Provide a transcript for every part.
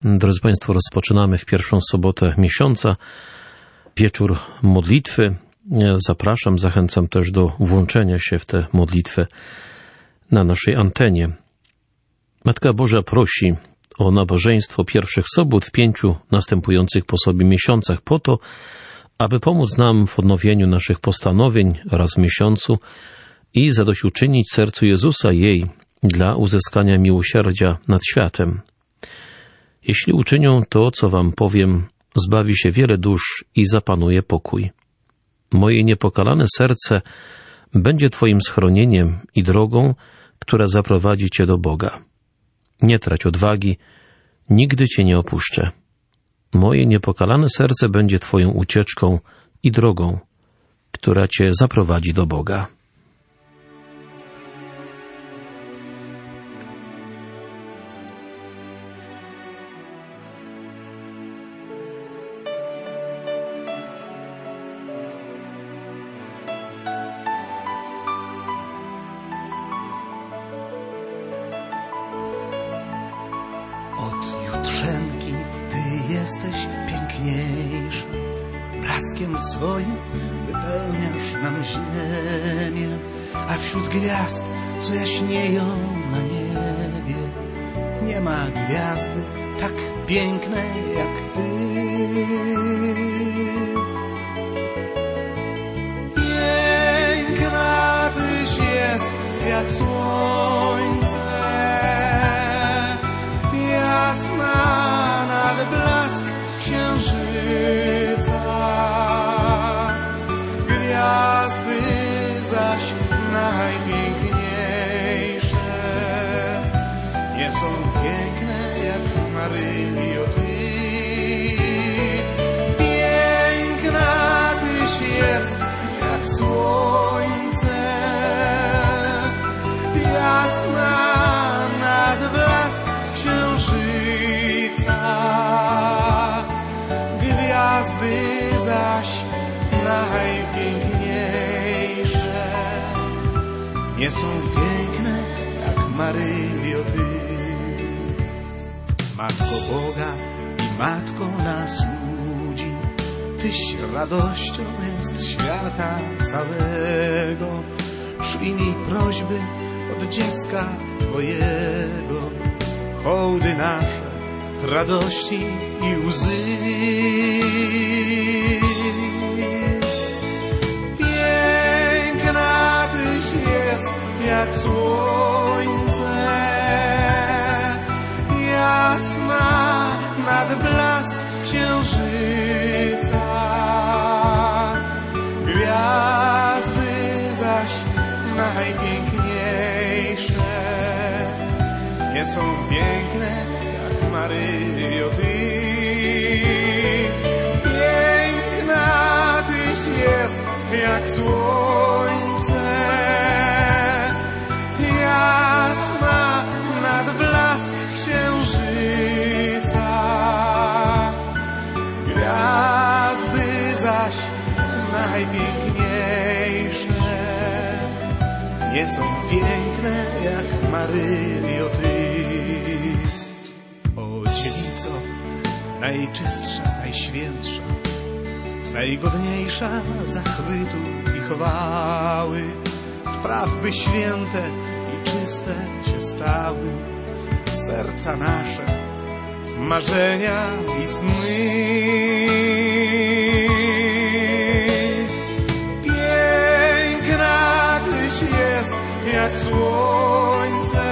Drodzy Państwo, rozpoczynamy w pierwszą sobotę miesiąca wieczór modlitwy. Zapraszam, zachęcam też do włączenia się w tę modlitwę na naszej antenie. Matka Boża prosi o nabożeństwo pierwszych sobót w 5 następujących po sobie miesiącach po to, aby pomóc nam w odnowieniu naszych postanowień raz w miesiącu i zadośćuczynić sercu Jezusa jej dla uzyskania miłosierdzia nad światem. Jeśli uczynią to, co wam powiem, zbawi się wiele dusz i zapanuje pokój. Moje niepokalane serce będzie twoim schronieniem i drogą, która zaprowadzi cię do Boga. Nie trać odwagi, nigdy cię nie opuszczę. Moje niepokalane serce będzie twoją ucieczką i drogą, która cię zaprowadzi do Boga. Jesteś piękniejsza, blaskiem swoim wypełniasz nam ziemię, a wśród gwiazd, co jaśnieją na niebie, nie ma gwiazdy tak pięknej jak Ty. Piękna Tyś jest jak słońce, jasna nad blask księżyca. Gwiazdy zaś najpiękniejsze nie są piękne jak Maryjo Ty. Piękna Tyś jest jak słońce, jasna nad blask księżyca. Gwiazdy zaś najpiękniejsze nie są piękne jak Maryjo Ty. Matko Boga i Matko nas ludzi, Tyś radością jest świata całego. Przyjmij prośby od dziecka Twojego, hołdy nasze, radości i łzy. Piękna Tyś jest jak słońce, jasna nad blask księżyca. Gwiazdy zaś najpiękniejsze nie są piękne jak Maryjo Ty. Piękna Tyś jest jak słońce, jasna nad blask księżyca. Gwiazdy zaś najpiękniejsze nie są piękne jak Maryjo Ty. O dziewico, najczystsza, najświętsza, najgodniejsza zachwytu i chwały, spraw, by święte i czyste się stały serca nasze, marzenia i sny. Piękna Tyś jest jak słońce,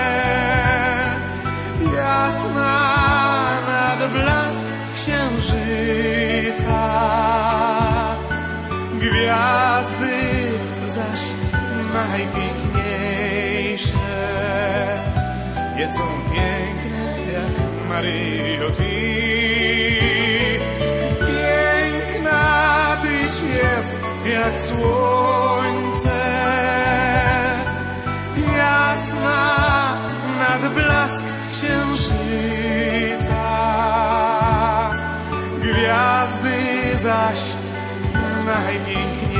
jasna nad blask księżyca. Gwiazdy zaś najpiękniejsze nie są piękne jak Maryjo Ty. Piękna Tyś jest jak słońce, jasna nad blask księżyca. Gwiazdy zaś najpiękniejsze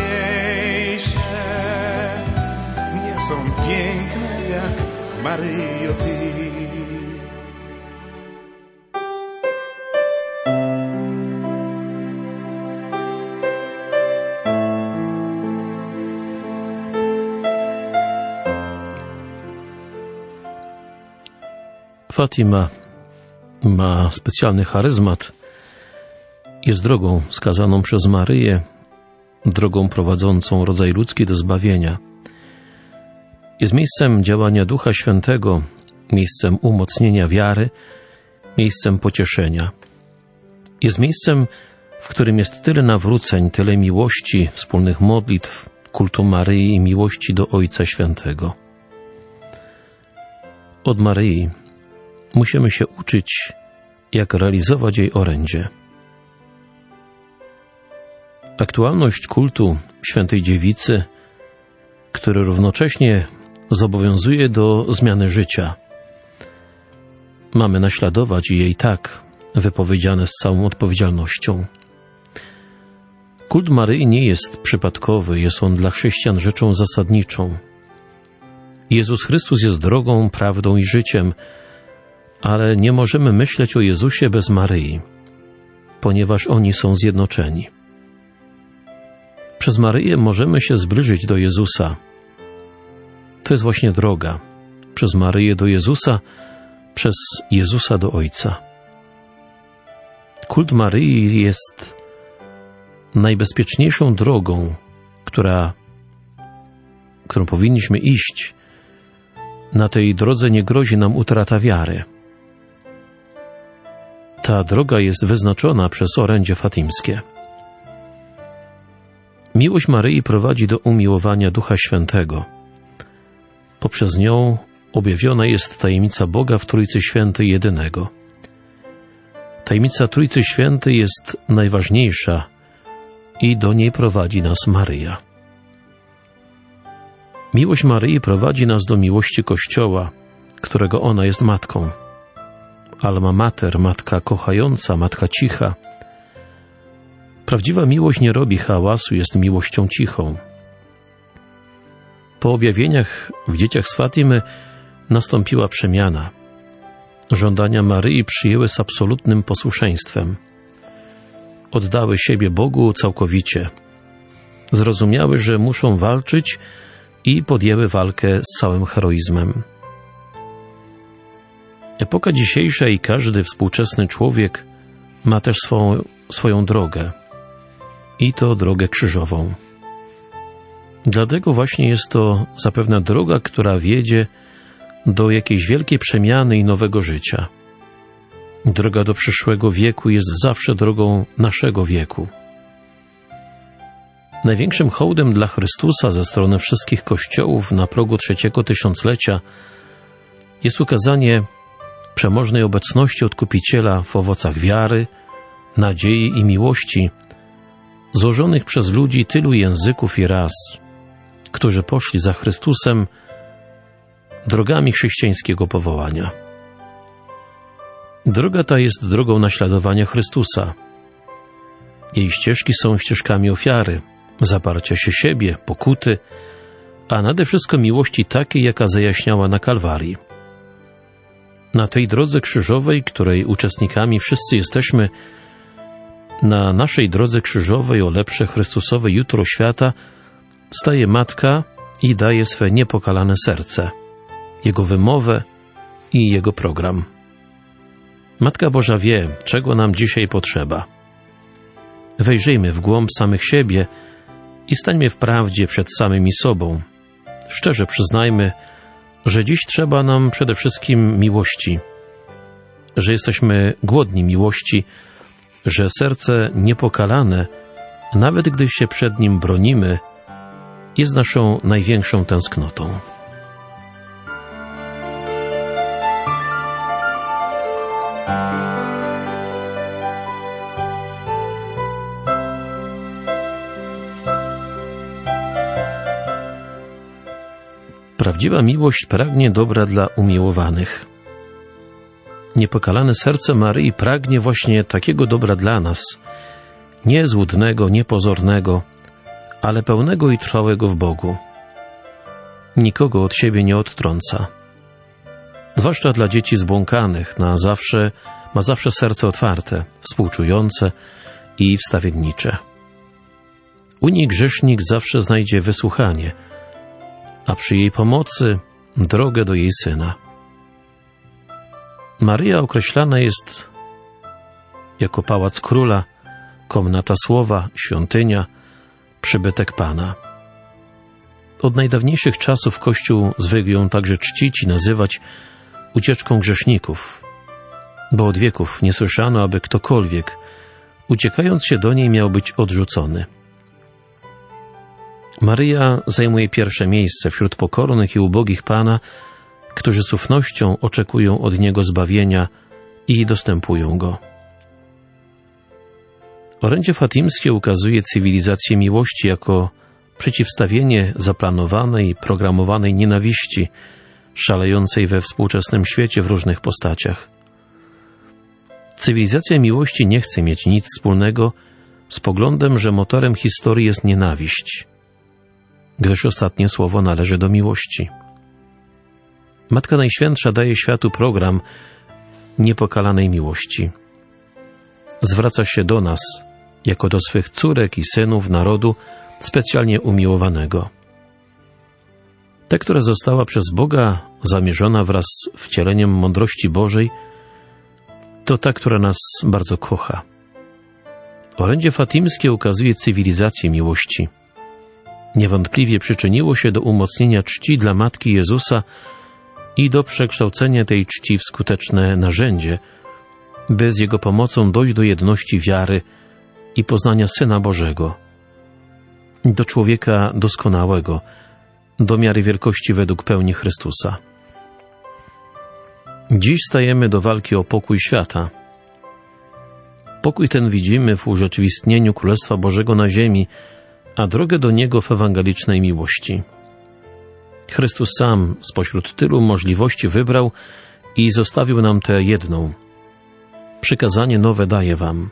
nie są piękne jak Maryjo Ty. Fatima ma specjalny charyzmat. Jest drogą wskazaną przez Maryję, drogą prowadzącą rodzaj ludzki do zbawienia. Jest miejscem działania Ducha Świętego, miejscem umocnienia wiary, miejscem pocieszenia. Jest miejscem, w którym jest tyle nawróceń, tyle miłości, wspólnych modlitw, kultu Maryi i miłości do Ojca Świętego. Od Maryi musimy się uczyć, jak realizować jej orędzie. Aktualność kultu Świętej Dziewicy, który równocześnie zobowiązuje do zmiany życia. Mamy naśladować jej tak, wypowiedziane z całą odpowiedzialnością. Kult Maryi nie jest przypadkowy, jest on dla chrześcijan rzeczą zasadniczą. Jezus Chrystus jest drogą, prawdą i życiem, ale nie możemy myśleć o Jezusie bez Maryi, ponieważ oni są zjednoczeni. Przez Maryję możemy się zbliżyć do Jezusa. To jest właśnie droga. Przez Maryję do Jezusa, przez Jezusa do Ojca. Kult Maryi jest najbezpieczniejszą drogą, którą powinniśmy iść. Na tej drodze nie grozi nam utrata wiary. Ta droga jest wyznaczona przez orędzie fatimskie. Miłość Maryi prowadzi do umiłowania Ducha Świętego. Poprzez nią objawiona jest tajemnica Boga w Trójcy Świętej jedynego. Tajemnica Trójcy Świętej jest najważniejsza i do niej prowadzi nas Maryja. Miłość Maryi prowadzi nas do miłości Kościoła, którego ona jest matką. Alma Mater, matka kochająca, matka cicha. Prawdziwa miłość nie robi hałasu, jest miłością cichą. Po objawieniach w dzieciach z Fatimy nastąpiła przemiana. Żądania Maryi przyjęły z absolutnym posłuszeństwem. Oddały siebie Bogu całkowicie. Zrozumiały, że muszą walczyć i podjęły walkę z całym heroizmem. Epoka dzisiejsza i każdy współczesny człowiek ma też swoją drogę. I to drogę krzyżową. Dlatego właśnie jest to zapewne droga, która wiedzie do jakiejś wielkiej przemiany i nowego życia. Droga do przyszłego wieku jest zawsze drogą naszego wieku. Największym hołdem dla Chrystusa ze strony wszystkich kościołów na progu 3. tysiąclecia jest ukazanie przemożnej obecności Odkupiciela w owocach wiary, nadziei i miłości, złożonych przez ludzi tylu języków i ras, którzy poszli za Chrystusem drogami chrześcijańskiego powołania. Droga ta jest drogą naśladowania Chrystusa. Jej ścieżki są ścieżkami ofiary, zaparcia się siebie, pokuty, a nade wszystko miłości takiej, jaka zajaśniała na Kalwarii. Na tej drodze krzyżowej, której uczestnikami wszyscy jesteśmy, na naszej drodze krzyżowej o lepsze Chrystusowe jutro świata staje Matka i daje swe niepokalane serce, Jego wymowę i Jego program. Matka Boża wie, czego nam dzisiaj potrzeba. Wejrzyjmy w głąb samych siebie i stańmy w prawdzie przed samymi sobą. Szczerze przyznajmy, że dziś trzeba nam przede wszystkim miłości, że jesteśmy głodni miłości, że serce niepokalane, nawet gdy się przed nim bronimy, jest naszą największą tęsknotą. Prawdziwa miłość pragnie dobra dla umiłowanych. Niepokalane serce Maryi pragnie właśnie takiego dobra dla nas, nie złudnego, niepozornego, ale pełnego i trwałego w Bogu. Nikogo od siebie nie odtrąca. Zwłaszcza dla dzieci zbłąkanych ma zawsze serce otwarte, współczujące i wstawiennicze. U niej grzesznik zawsze znajdzie wysłuchanie, a przy jej pomocy drogę do jej Syna. Maryja określana jest jako pałac króla, komnata słowa, świątynia, przybytek Pana. Od najdawniejszych czasów Kościół zwykł ją także czcić i nazywać ucieczką grzeszników, bo od wieków nie słyszano, aby ktokolwiek, uciekając się do niej, miał być odrzucony. Maryja zajmuje pierwsze miejsce wśród pokornych i ubogich Pana, którzy z ufnością oczekują od Niego zbawienia i dostępują Go. Orędzie fatimskie ukazuje cywilizację miłości jako przeciwstawienie zaplanowanej, programowanej nienawiści, szalejącej we współczesnym świecie w różnych postaciach. Cywilizacja miłości nie chce mieć nic wspólnego z poglądem, że motorem historii jest nienawiść, gdyż ostatnie słowo należy do miłości. Matka Najświętsza daje światu program niepokalanej miłości. Zwraca się do nas, jako do swych córek i synów narodu specjalnie umiłowanego. Ta, która została przez Boga zamierzona wraz z wcieleniem mądrości Bożej, to ta, która nas bardzo kocha. Orędzie fatimskie ukazuje cywilizację miłości. Niewątpliwie przyczyniło się do umocnienia czci dla Matki Jezusa i do przekształcenia tej czci w skuteczne narzędzie, by z Jego pomocą dojść do jedności wiary i poznania Syna Bożego, do człowieka doskonałego, do miary wielkości według pełni Chrystusa. Dziś stajemy do walki o pokój świata. Pokój ten widzimy w urzeczywistnieniu Królestwa Bożego na ziemi, a drogę do niego w ewangelicznej miłości. Chrystus sam spośród tylu możliwości wybrał i zostawił nam tę jedną. Przykazanie nowe daję wam,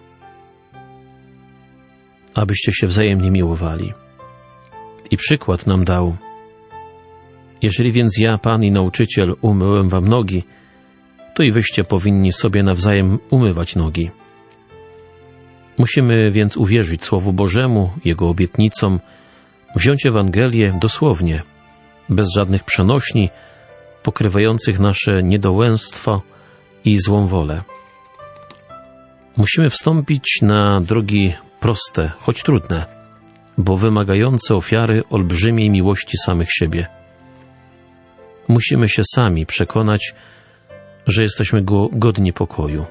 abyście się wzajemnie miłowali. I przykład nam dał. Jeżeli więc ja, Pan i Nauczyciel, umyłem wam nogi, to i wyście powinni sobie nawzajem umywać nogi. Musimy więc uwierzyć Słowu Bożemu, Jego obietnicom, wziąć Ewangelię dosłownie, bez żadnych przenośni, pokrywających nasze niedołęstwo i złą wolę. Musimy wstąpić na drogi proste, choć trudne, bo wymagające ofiary olbrzymiej miłości samych siebie. Musimy się sami przekonać, że jesteśmy godni pokoju.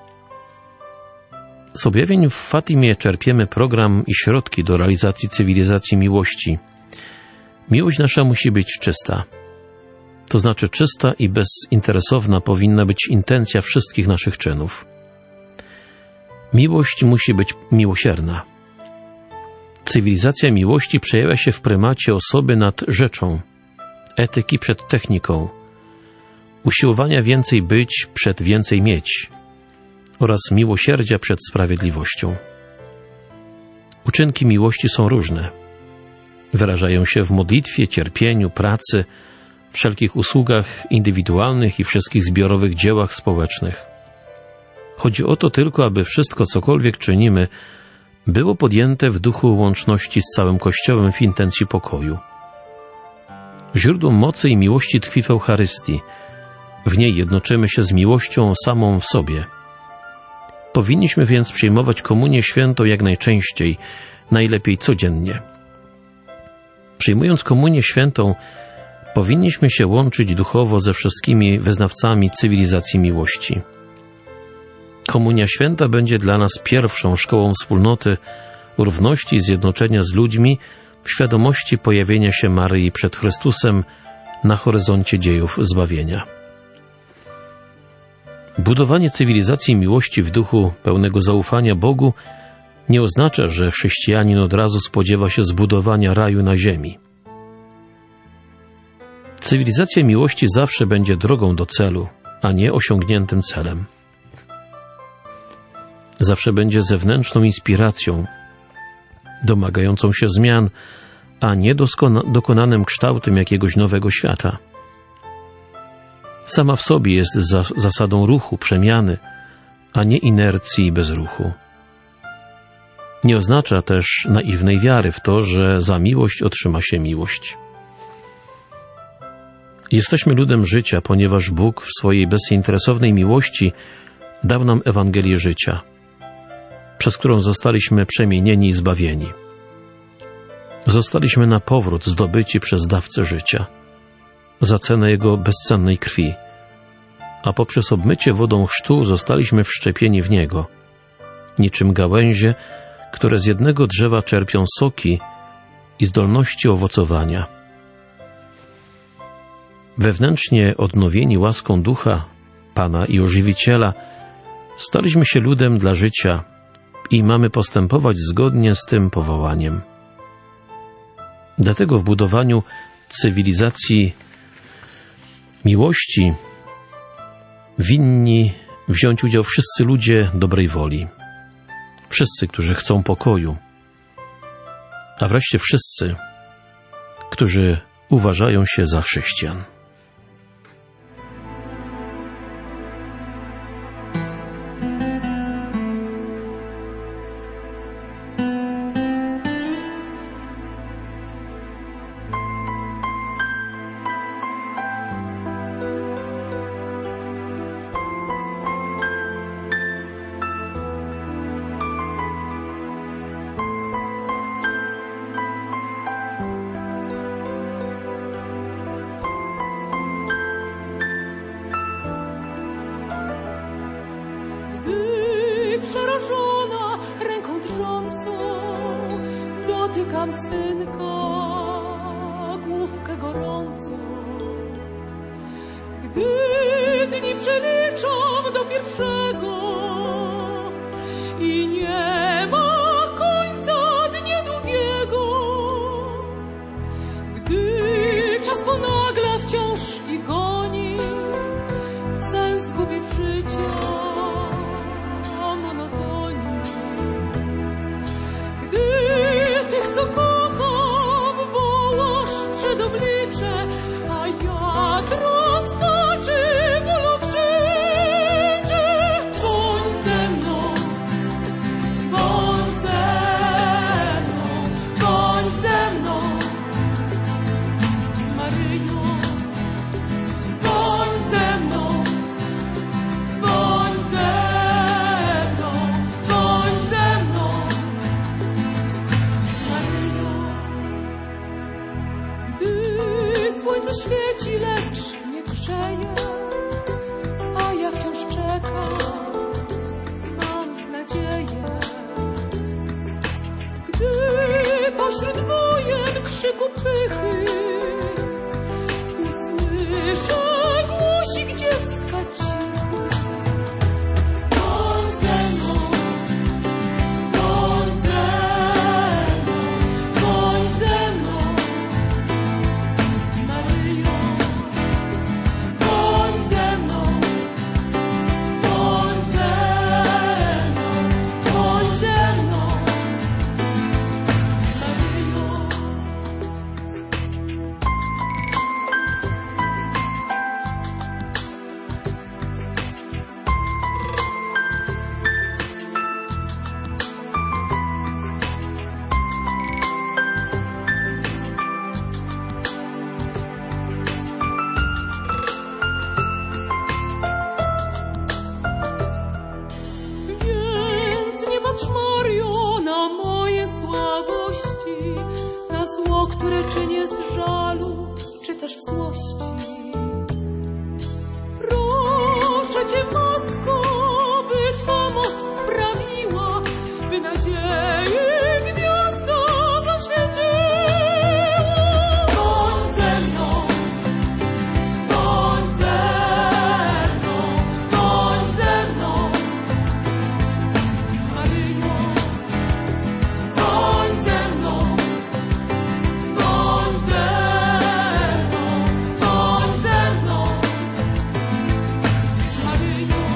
Z objawień w Fatimie czerpiemy program i środki do realizacji cywilizacji miłości. Miłość nasza musi być czysta. To znaczy czysta i bezinteresowna powinna być intencja wszystkich naszych czynów. Miłość musi być miłosierna. Cywilizacja miłości przejawia się w prymacie osoby nad rzeczą, etyki przed techniką, usiłowania więcej być przed więcej mieć oraz miłosierdzia przed sprawiedliwością. Uczynki miłości są różne. Wyrażają się w modlitwie, cierpieniu, pracy, wszelkich usługach indywidualnych i wszystkich zbiorowych dziełach społecznych. Chodzi o to tylko, aby wszystko, cokolwiek czynimy, było podjęte w duchu łączności z całym Kościołem w intencji pokoju. Źródło mocy i miłości tkwi w Eucharystii. W niej jednoczymy się z miłością samą w sobie. Powinniśmy więc przyjmować komunię świętą jak najczęściej, najlepiej codziennie. Przyjmując komunię świętą, powinniśmy się łączyć duchowo ze wszystkimi wyznawcami cywilizacji miłości. Komunia święta będzie dla nas pierwszą szkołą wspólnoty, równości i zjednoczenia z ludźmi w świadomości pojawienia się Maryi przed Chrystusem na horyzoncie dziejów zbawienia. Budowanie cywilizacji miłości w duchu pełnego zaufania Bogu nie oznacza, że chrześcijanin od razu spodziewa się zbudowania raju na ziemi. Cywilizacja miłości zawsze będzie drogą do celu, a nie osiągniętym celem. Zawsze będzie zewnętrzną inspiracją, domagającą się zmian, a nie dokonanym kształtem jakiegoś nowego świata. Sama w sobie jest zasadą ruchu, przemiany, a nie inercji i bezruchu. Nie oznacza też naiwnej wiary w to, że za miłość otrzyma się miłość. Jesteśmy ludem życia, ponieważ Bóg w swojej bezinteresownej miłości dał nam Ewangelię życia, przez którą zostaliśmy przemienieni i zbawieni. Zostaliśmy na powrót zdobyci przez dawcę życia, za cenę Jego bezcennej krwi, a poprzez obmycie wodą chrztu zostaliśmy wszczepieni w Niego, niczym gałęzie, które z jednego drzewa czerpią soki i zdolności owocowania. Wewnętrznie odnowieni łaską Ducha, Pana i Ożywiciela, staliśmy się ludem dla życia i mamy postępować zgodnie z tym powołaniem. Dlatego w budowaniu cywilizacji miłości winni wziąć udział wszyscy ludzie dobrej woli, wszyscy, którzy chcą pokoju, a wreszcie wszyscy, którzy uważają się za chrześcijan. Przerażona ręką drżącą dotykam synka, główkę gorącą. Gdy dni przeliczam do pierwszego i nie ma końca dnia długiego, gdy czas ponagla wciąż i goni, sens gubi w życia. Co kocham, wołasz przed oblicze, a ja z rozpaczy bólu krzyczę. Bądź ze mną, bądź ze mną, bądź ze mną, Maryjo. Bądź ze mną, bądź ze mną, bądź ze mną. Gdy słońce świeci, lecz nie grzeje, a ja wciąż czekam, mam nadzieję. Gdy pośród wojen krzyku pychy usłyszę głosik dziecka cichy. Bądź ze mną, bądź ze mną, bądź ze mną, Maryjo. Bądź ze mną, bądź ze mną, bądź ze mną, Maryjo. Więc nie patrz, Mario, na moje słabości, na zło, które czynię z żalu, czy też w złości. Proszę Cię, Matko, by Twa moc sprawiła, by nadziei gwiazda zaświeciła. Bądź ze mną, bądź ze mną, bądź ze mną, Maryjo. Bądź ze mną, bądź ze mną, bądź ze mną, Maryjo.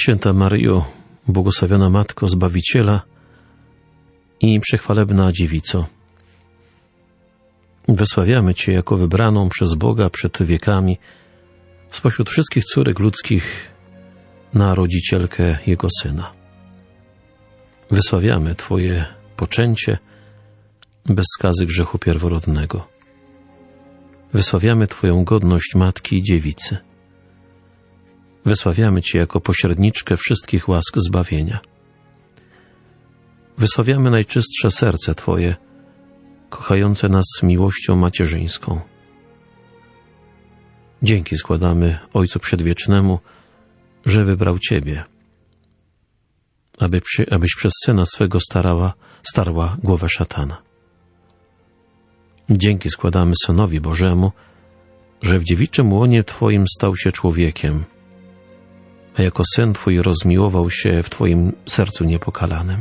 Święta Maryjo, błogosławiona Matko Zbawiciela i przechwalebna Dziewico, wysławiamy Cię jako wybraną przez Boga przed wiekami spośród wszystkich córek ludzkich na rodzicielkę Jego Syna. Wysławiamy Twoje poczęcie bez skazy grzechu pierworodnego. Wysławiamy Twoją godność Matki i Dziewicy. Wysławiamy Cię jako pośredniczkę wszystkich łask zbawienia. Wysławiamy najczystsze serce Twoje, kochające nas miłością macierzyńską. Dzięki składamy Ojcu Przedwiecznemu, że wybrał Ciebie, abyś przez Syna swego starła głowę szatana. Dzięki składamy Synowi Bożemu, że w dziewiczym łonie Twoim stał się człowiekiem, a jako Syn Twój rozmiłował się w Twoim sercu niepokalanym.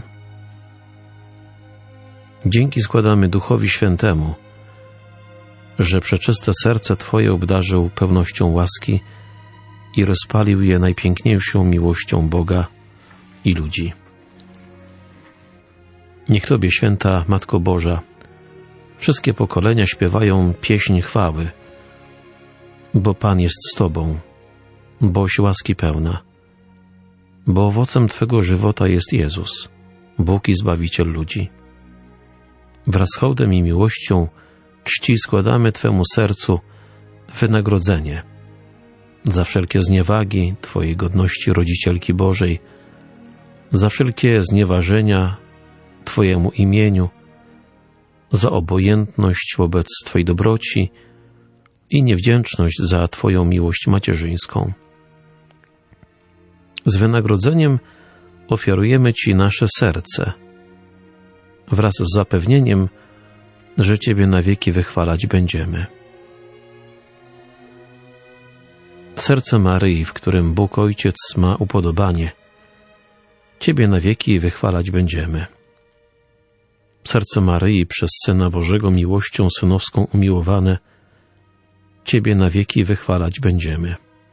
Dzięki składamy Duchowi Świętemu, że przeczyste serce Twoje obdarzył pełnością łaski i rozpalił je najpiękniejszą miłością Boga i ludzi. Niech Tobie, Święta Matko Boża, wszystkie pokolenia śpiewają pieśń chwały, bo Pan jest z Tobą, boś łaski pełna, bo owocem Twego żywota jest Jezus, Bóg i Zbawiciel ludzi. Wraz z hołdem i miłością czci składamy Twemu sercu wynagrodzenie za wszelkie zniewagi Twojej godności Rodzicielki Bożej, za wszelkie znieważenia Twojemu imieniu, za obojętność wobec Twojej dobroci i niewdzięczność za Twoją miłość macierzyńską. Z wynagrodzeniem ofiarujemy Ci nasze serce, wraz z zapewnieniem, że Ciebie na wieki wychwalać będziemy. Serce Maryi, w którym Bóg Ojciec ma upodobanie, Ciebie na wieki wychwalać będziemy. Serce Maryi, przez Syna Bożego miłością synowską umiłowane, Ciebie na wieki wychwalać będziemy.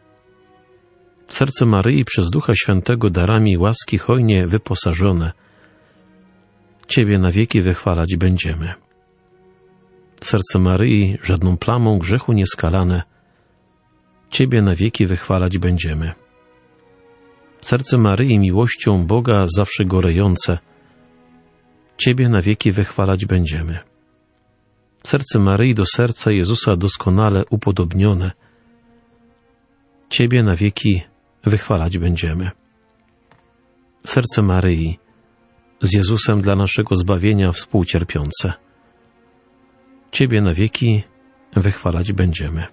Serce Maryi, przez Ducha Świętego darami łaski hojnie wyposażone, Ciebie na wieki wychwalać będziemy. Serce Maryi, żadną plamą grzechu nieskalane, Ciebie na wieki wychwalać będziemy. Serce Maryi, miłością Boga zawsze gorejące, Ciebie na wieki wychwalać będziemy. Serce Maryi do serca Jezusa doskonale upodobnione, Ciebie na wieki wychwalać będziemy. Serce Maryi, z Jezusem dla naszego zbawienia współcierpiące, Ciebie na wieki wychwalać będziemy.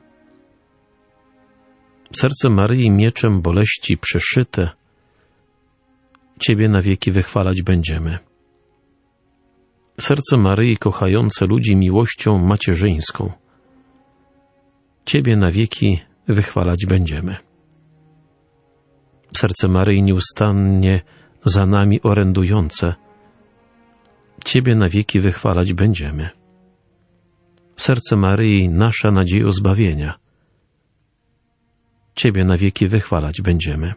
Serce Maryi, mieczem boleści przeszyte, Ciebie na wieki wychwalać będziemy. Serce Maryi, kochające ludzi miłością macierzyńską, Ciebie na wieki wychwalać będziemy. Serce Maryi, nieustannie za nami orędujące, Ciebie na wieki wychwalać będziemy. Serce Maryi, nasza nadzieja zbawienia, Ciebie na wieki wychwalać będziemy.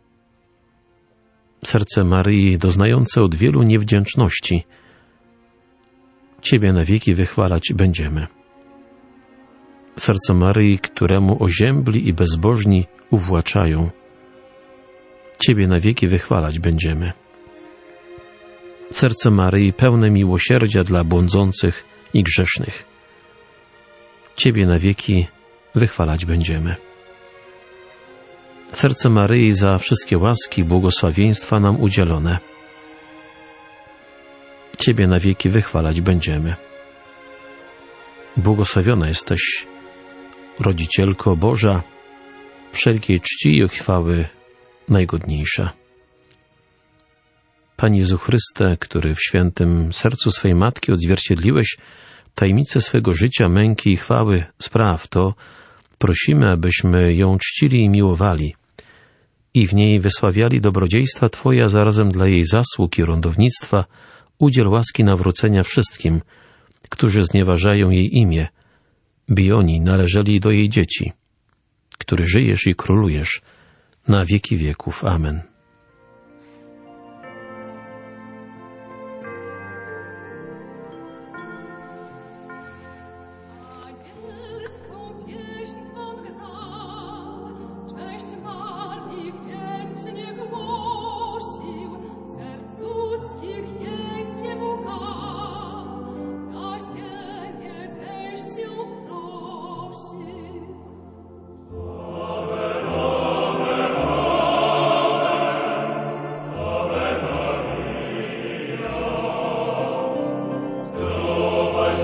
Serce Maryi, doznające od wielu niewdzięczności, Ciebie na wieki wychwalać będziemy. Serce Maryi, któremu oziębli i bezbożni uwłaczają, Ciebie na wieki wychwalać będziemy. Serce Maryi, pełne miłosierdzia dla błądzących i grzesznych, Ciebie na wieki wychwalać będziemy. Serce Maryi, za wszystkie łaski i błogosławieństwa nam udzielone, Ciebie na wieki wychwalać będziemy. Błogosławiona jesteś, Rodzicielko Boża, wszelkiej czci i chwały najgodniejsza. Panie Jezu Chryste, który w świętym sercu swej Matki odzwierciedliłeś tajemnicę swego życia, męki i chwały, spraw to, prosimy, abyśmy ją czcili i miłowali i w niej wysławiali dobrodziejstwa Twoje, a zarazem dla jej zasług i orędownictwa udziel łaski nawrócenia wszystkim, którzy znieważają jej imię, by oni należeli do jej dzieci, który żyjesz i królujesz na wieki wieków. Amen.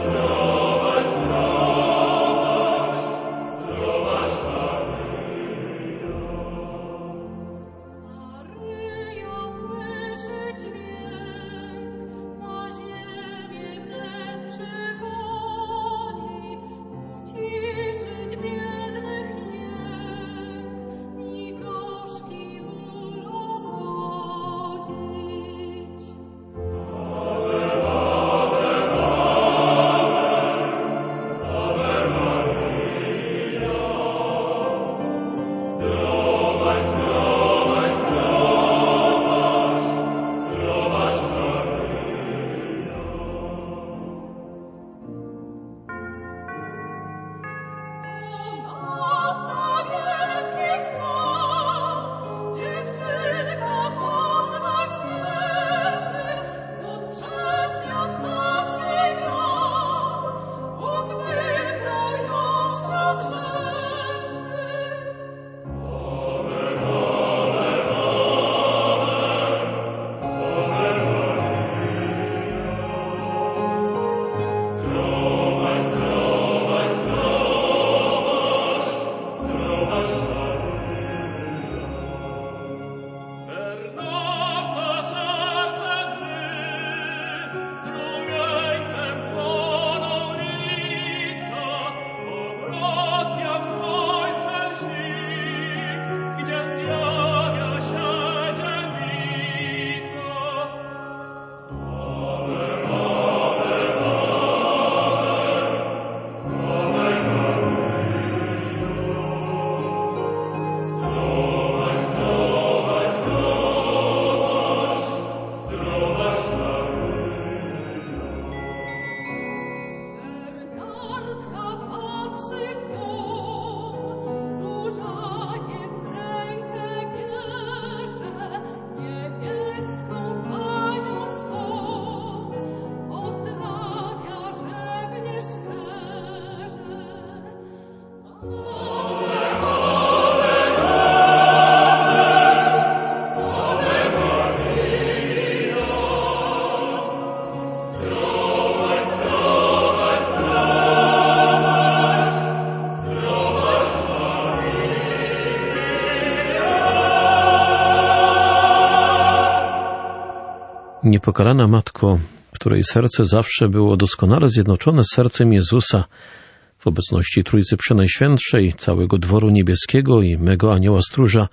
Niepokalana Matko, której serce zawsze było doskonale zjednoczone z sercem Jezusa, w obecności Trójcy Przenajświętszej, całego dworu niebieskiego i mego anioła stróża,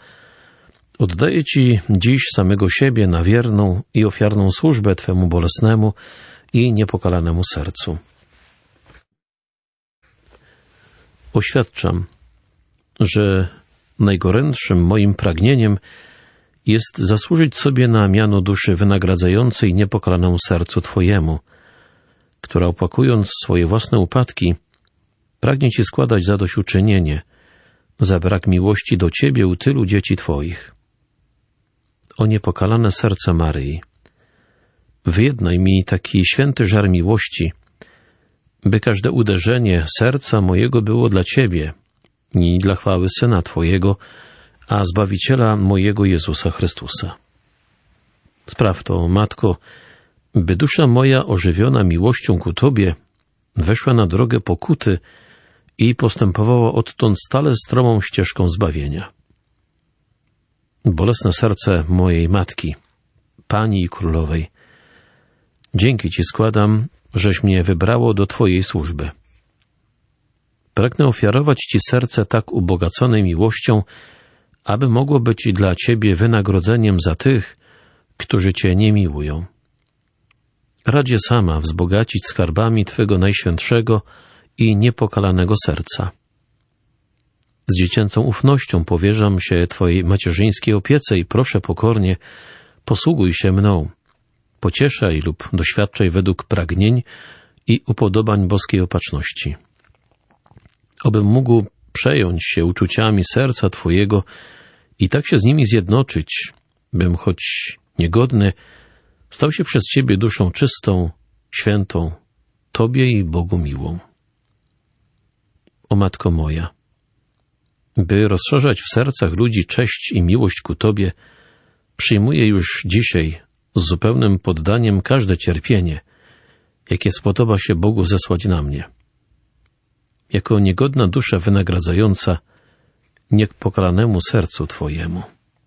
oddaję Ci dziś samego siebie na wierną i ofiarną służbę Twemu bolesnemu i niepokalanemu sercu. Oświadczam, że najgorętszym moim pragnieniem jest zasłużyć sobie na miano duszy wynagradzającej niepokalanemu sercu Twojemu, która opłakując swoje własne upadki, pragnie Ci składać zadośćuczynienie za brak miłości do Ciebie u tylu dzieci Twoich. O niepokalane serce Maryi, wyjednaj mi taki święty żar miłości, by każde uderzenie serca mojego było dla Ciebie i dla chwały Syna Twojego, a Zbawiciela mojego Jezusa Chrystusa. Spraw to, Matko, by dusza moja ożywiona miłością ku Tobie weszła na drogę pokuty i postępowała odtąd stale stromą ścieżką zbawienia. Bolesne serce mojej Matki, Pani i Królowej, dzięki Ci składam, żeś mnie wybrało do Twojej służby. Pragnę ofiarować Ci serce tak ubogacone miłością, aby mogło być dla Ciebie wynagrodzeniem za tych, którzy Cię nie miłują. Radź sama wzbogacić skarbami Twego najświętszego i niepokalanego serca. Z dziecięcą ufnością powierzam się Twojej macierzyńskiej opiece i proszę pokornie, posługuj się mną, pocieszaj lub doświadczaj według pragnień i upodobań boskiej opatrzności. Obym mógł przejąć się uczuciami serca Twojego i tak się z nimi zjednoczyć, bym, choć niegodny, stał się przez Ciebie duszą czystą, świętą, Tobie i Bogu miłą. O Matko moja, by rozszerzać w sercach ludzi cześć i miłość ku Tobie, przyjmuję już dzisiaj z zupełnym poddaniem każde cierpienie jakie spodoba się Bogu zesłać na mnie. Jako niegodna dusza wynagradzająca niepokalanemu sercu Twojemu.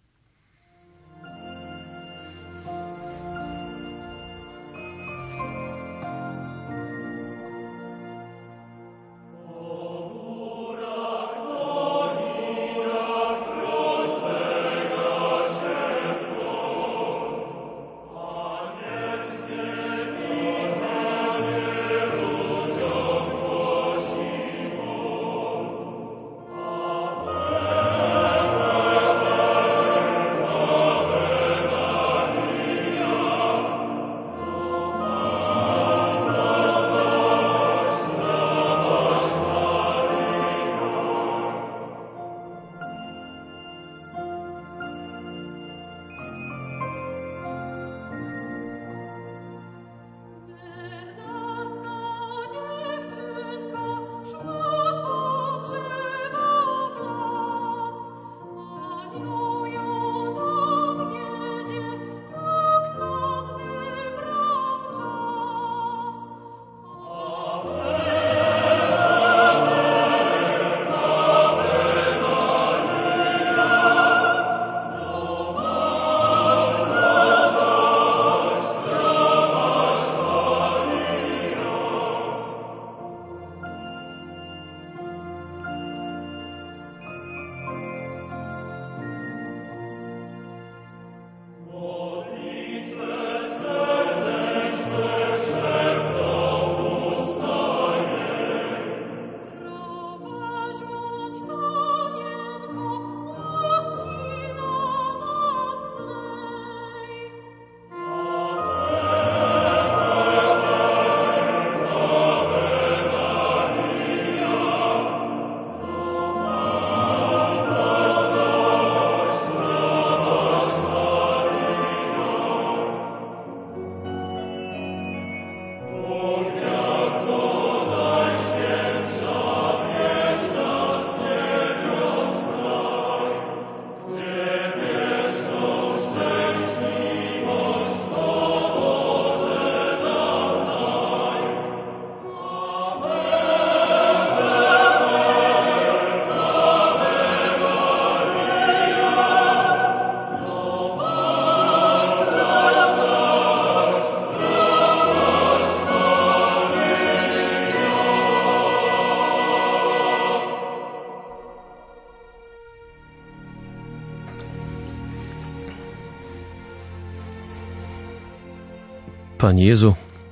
Panie Jezu,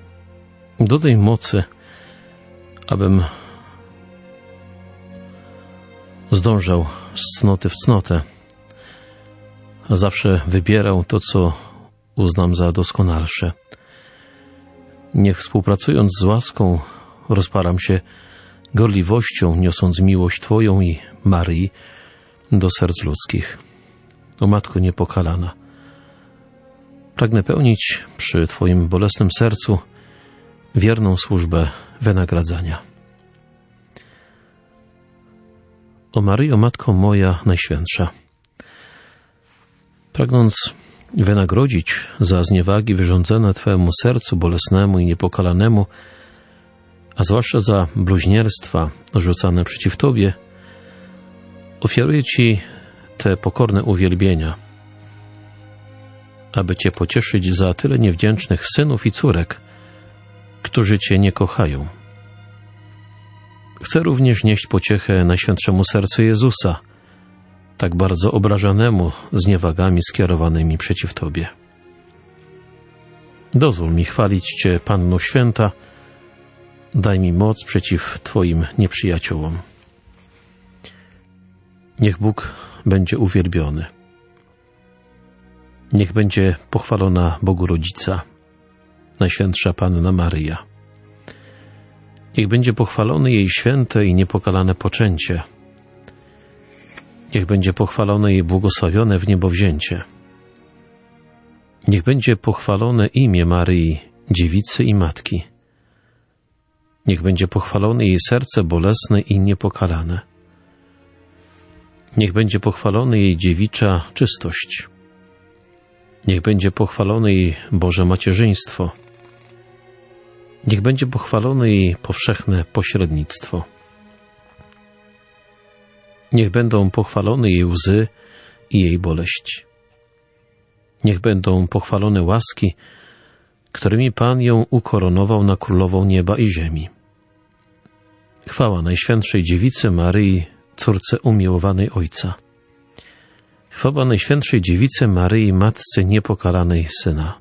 dodaj mocy, abym zdążał z cnoty w cnotę, a zawsze wybierał to, co uznam za doskonalsze. Niech współpracując z łaską rozparam się gorliwością, niosąc miłość Twoją i Maryi do serc ludzkich. O Matko niepokalana, pragnę pełnić przy Twoim bolesnym sercu wierną służbę wynagradzania. O Maryjo, Matko moja Najświętsza, pragnąc wynagrodzić za zniewagi wyrządzone Twemu sercu bolesnemu i niepokalanemu, a zwłaszcza za bluźnierstwa rzucane przeciw Tobie, ofiaruję Ci te pokorne uwielbienia, aby Cię pocieszyć za tyle niewdzięcznych synów i córek, którzy Cię nie kochają. Chcę również nieść pociechę Najświętszemu Sercu Jezusa, tak bardzo obrażanemu zniewagami skierowanymi przeciw Tobie. Dozwól mi chwalić Cię, Panno Święta, daj mi moc przeciw Twoim nieprzyjaciołom. Niech Bóg będzie uwielbiony. Niech będzie pochwalona Bogu Rodzica, Najświętsza Panna Maryja. Niech będzie pochwalone jej święte i niepokalane poczęcie. Niech będzie pochwalone jej błogosławione w niebo wzięcie. Niech będzie pochwalone imię Maryi, Dziewicy i Matki. Niech będzie pochwalone jej serce bolesne i niepokalane. Niech będzie pochwalone jej dziewicza czystość. Niech będzie pochwalone jej Boże macierzyństwo. Niech będzie pochwalone jej powszechne pośrednictwo. Niech będą pochwalone jej łzy i jej boleść. Niech będą pochwalone łaski, którymi Pan ją ukoronował na królową nieba i ziemi. Chwała Najświętszej Dziewicy Maryi, córce umiłowanej Ojca. Chwała Najświętszej Dziewicy Maryi, Matce Niepokalanej Syna.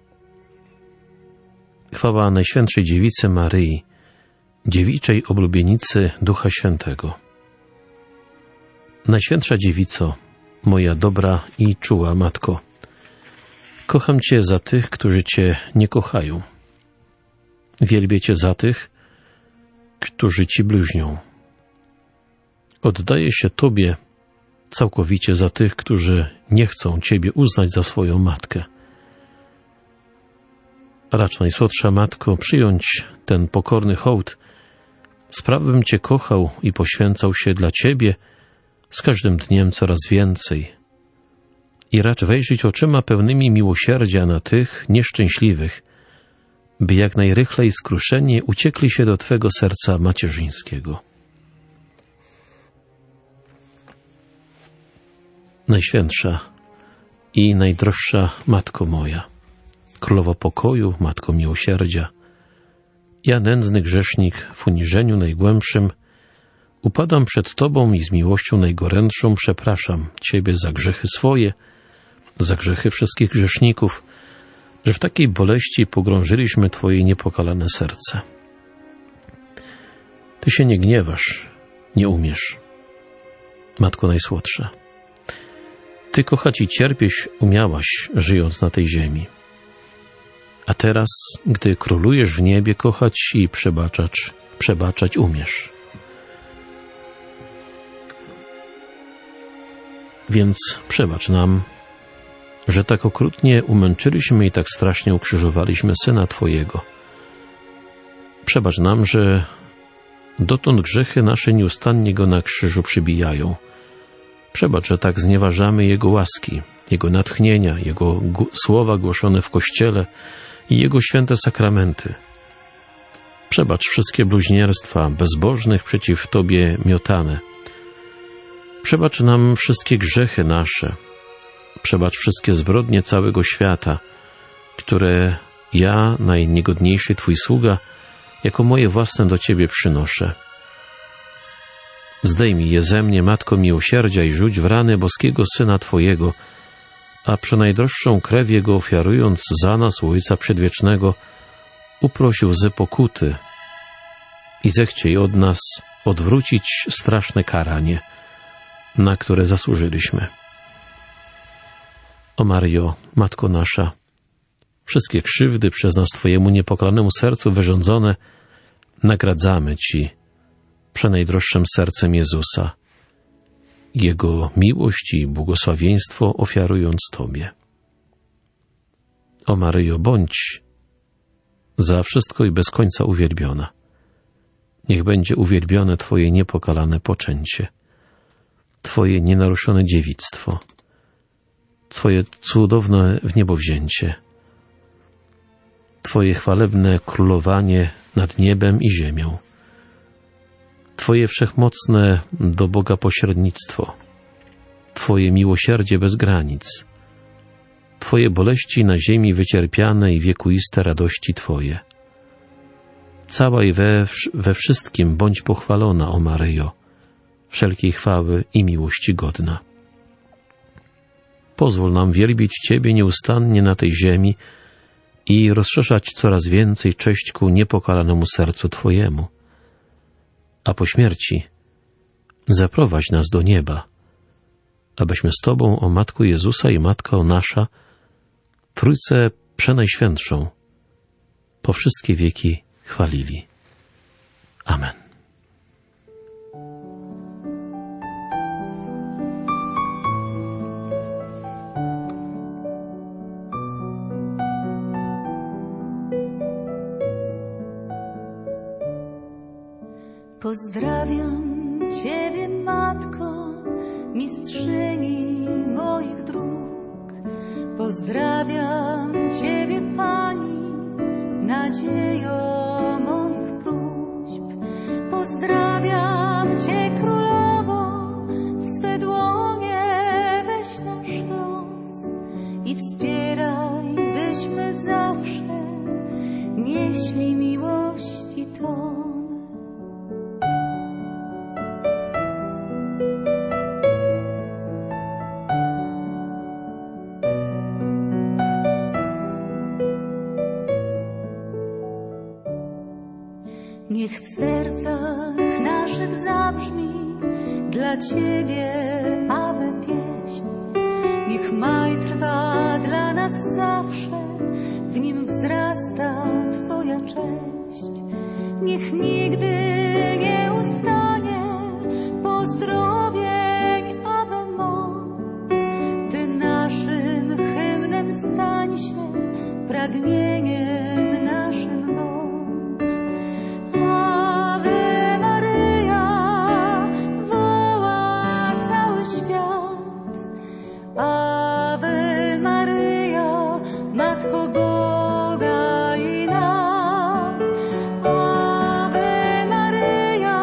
Chwała Najświętszej Dziewicy Maryi, dziewiczej oblubienicy Ducha Świętego. Najświętsza Dziewico, moja dobra i czuła Matko, kocham Cię za tych, którzy Cię nie kochają. Wielbię Cię za tych, którzy Ci bluźnią. Oddaję się Tobie całkowicie za tych, którzy nie chcą Ciebie uznać za swoją Matkę. Racz, Najsłodsza Matko, przyjąć ten pokorny hołd, sprawy bym Cię kochał i poświęcał się dla Ciebie z każdym dniem coraz więcej. I racz wejrzeć oczyma pełnymi miłosierdzia na tych nieszczęśliwych, by jak najrychlej skruszeni uciekli się do Twego serca macierzyńskiego. Najświętsza i najdroższa Matko moja, Królowo pokoju, Matko miłosierdzia, ja, nędzny grzesznik, w uniżeniu najgłębszym, upadam przed Tobą i z miłością najgorętszą przepraszam Ciebie za grzechy swoje, za grzechy wszystkich grzeszników, że w takiej boleści pogrążyliśmy Twoje niepokalane serce. Ty się nie gniewasz, nie umiesz, Matko Najsłodsza. Ty kochać i cierpieć umiałaś, żyjąc na tej ziemi. A teraz, gdy królujesz w niebie, kochać i przebaczać umiesz. Więc przebacz nam, że tak okrutnie umęczyliśmy i tak strasznie ukrzyżowaliśmy Syna Twojego. Przebacz nam, że dotąd grzechy nasze nieustannie Go na krzyżu przybijają. Przebacz, że tak znieważamy Jego łaski, Jego natchnienia, Jego słowa głoszone w Kościele i Jego święte sakramenty. Przebacz wszystkie bluźnierstwa bezbożnych przeciw Tobie miotane. Przebacz nam wszystkie grzechy nasze. Przebacz wszystkie zbrodnie całego świata, które ja, najniegodniejszy Twój sługa, jako moje własne do Ciebie przynoszę. Zdejmij je ze mnie, Matko miłosierdzia, i rzuć w rany boskiego Syna Twojego, a przenajdroższą krew Jego ofiarując za nas u Ojca Przedwiecznego, uproś łzy pokuty i zechciej od nas odwrócić straszne karanie, na które zasłużyliśmy. O Maryjo, Matko nasza, wszystkie krzywdy przez nas Twojemu niepokalanemu sercu wyrządzone nagradzamy Ci przenajdroższym sercem Jezusa, Jego miłość i błogosławieństwo ofiarując Tobie. O Maryjo, bądź za wszystko i bez końca uwielbiona. Niech będzie uwielbione Twoje niepokalane poczęcie, Twoje nienaruszone dziewictwo, Twoje cudowne wniebowzięcie, Twoje chwalebne królowanie nad niebem i ziemią, Twoje wszechmocne do Boga pośrednictwo, Twoje miłosierdzie bez granic, Twoje boleści na ziemi wycierpiane i wiekuiste radości Twoje. Cała i we wszystkim bądź pochwalona, o Maryjo, wszelkiej chwały i miłości godna. Pozwól nam wielbić Ciebie nieustannie na tej ziemi i rozszerzać coraz więcej cześć ku niepokalanemu sercu Twojemu. A po śmierci zaprowadź nas do nieba, abyśmy z Tobą, o Matko Jezusa i Matko nasza, Trójcę Przenajświętszą, po wszystkie wieki chwalili. Amen. Pozdrawiam Ciebie, Matko, mistrzyni moich dróg. Pozdrawiam Ciebie, Pani, nadziejo moja. Niech w sercach naszych zabrzmi dla Ciebie, Awe, pieśń. Niech maj trwa dla nas zawsze, w nim wzrasta Twoja cześć. Niech nigdy nie ustanie pozdrowień, Awe, moc. Ty naszym hymnem stań się, pragnieniem naszym bądź. Ave Maryja, woła cały świat. Ave Maryja, Matko Boga i nas. Ave Maryja,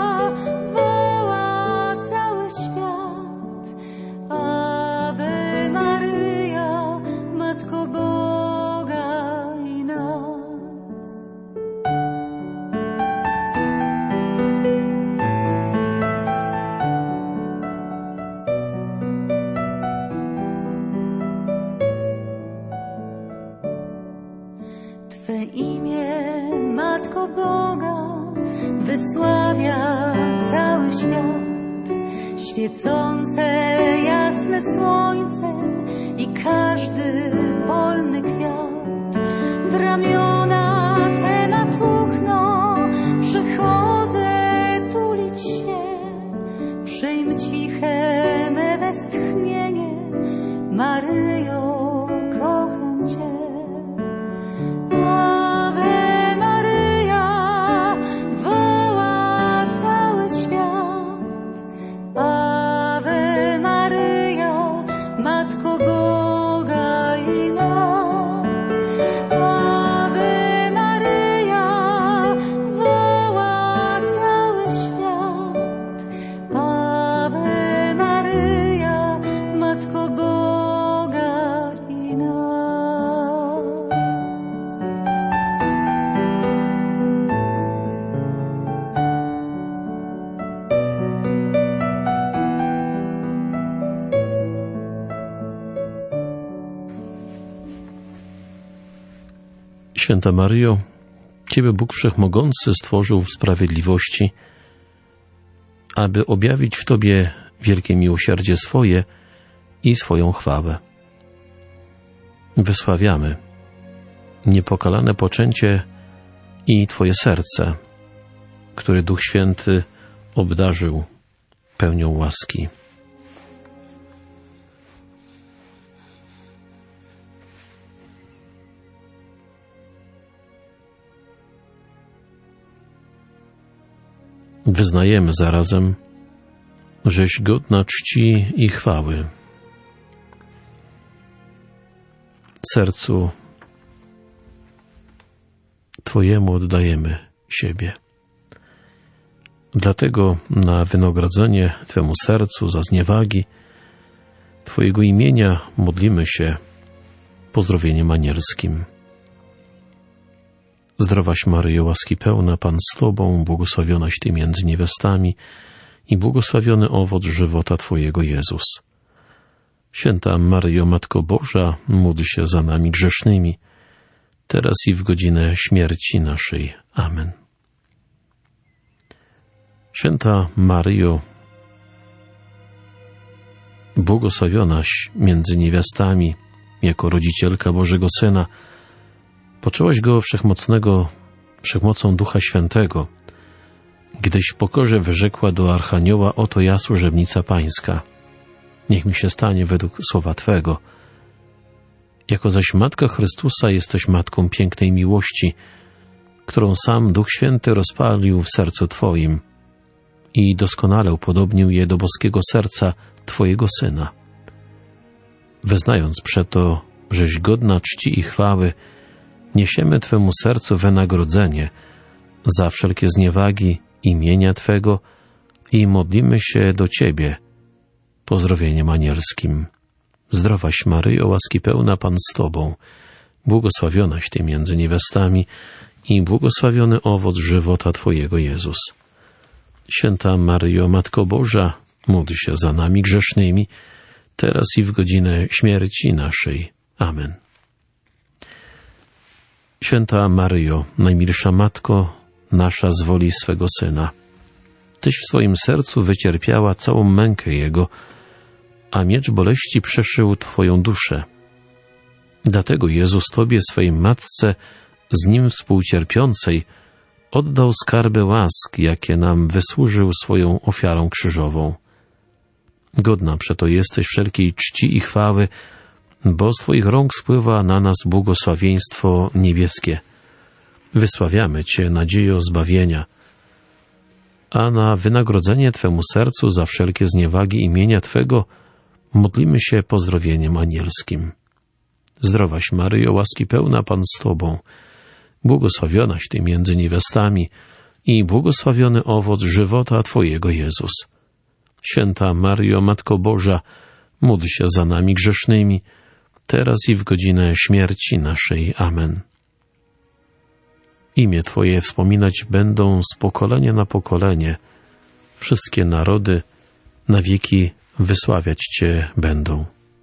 woła cały świat. Ave Maryja, Matko Boga i nas. Twe imię, Matko Boga, wysławia cały świat. Świecące jasne słońce i każdy polny kwiat. W ramiona Twe matuchno przychodzę tulić się. Przyjm ciche me westchnienie, Maryjo, kocham Cię. Ave Maryja, woła cały świat. Ave Maryja, Matko Boga i nas. Ave Maryja, woła cały świat. Ave Maryja, Matko Boga i nas. Święta Maryjo, Ciebie Bóg Wszechmogący stworzył w sprawiedliwości, aby objawić w Tobie wielkie miłosierdzie swoje i swoją chwałę. Wysławiamy niepokalane poczęcie i Twoje serce, które Duch Święty obdarzył pełnią łaski. Wyznajemy zarazem, żeś godna czci i chwały. Sercu Twojemu oddajemy siebie. Dlatego na wynagrodzenie Twemu sercu za zniewagi Twojego imienia modlimy się pozdrowieniem anielskim. Zdrowaś Maryjo, łaski pełna, Pan z Tobą, błogosławionaś Ty między niewiastami i błogosławiony owoc żywota Twojego, Jezus. Święta Maryjo, Matko Boża, módl się za nami grzesznymi, teraz i w godzinę śmierci naszej. Amen. Święta Maryjo, błogosławionaś między niewiastami, jako rodzicielka Bożego Syna, poczęłaś Go Wszechmocnego wszechmocą Ducha Świętego, gdyś w pokorze wyrzekła do Archanioła: oto ja, służebnica Pańska. Niech mi się stanie według słowa Twego. Jako zaś Matka Chrystusa jesteś Matką pięknej miłości, którą sam Duch Święty rozpalił w sercu Twoim i doskonale upodobnił je do boskiego serca Twojego Syna. Wyznając przeto, żeś godna czci i chwały, niesiemy Twemu sercu wynagrodzenie za wszelkie zniewagi imienia Twego i modlimy się do Ciebie pozdrowieniem anielskim. Zdrowaś Maryjo, łaski pełna, Pan z Tobą, błogosławionaś Ty między niewiastami i błogosławiony owoc żywota Twojego, Jezus. Święta Maryjo, Matko Boża, módl się za nami grzesznymi, teraz i w godzinę śmierci naszej. Amen. Święta Maryjo, najmilsza Matko, nasza z woli swego Syna. Tyś w swoim sercu wycierpiała całą mękę Jego, a miecz boleści przeszył Twoją duszę. Dlatego Jezus Tobie, swej Matce, z Nim współcierpiącej, oddał skarby łask, jakie nam wysłużył swoją ofiarą krzyżową. Godna przeto jesteś wszelkiej czci i chwały, bo z Twoich rąk spływa na nas błogosławieństwo niebieskie. Wysławiamy Cię, nadziejo zbawienia, a na wynagrodzenie Twemu sercu za wszelkie zniewagi imienia Twego modlimy się pozdrowieniem anielskim. Zdrowaś Maryjo, łaski pełna, Pan z Tobą, błogosławionaś Ty między niewiastami i błogosławiony owoc żywota Twojego Jezus. Święta Maryjo, Matko Boża, módl się za nami grzesznymi, teraz i w godzinę śmierci naszej. Amen. Imię Twoje wspominać będą z pokolenia na pokolenie. Wszystkie narody na wieki wysławiać Cię będą.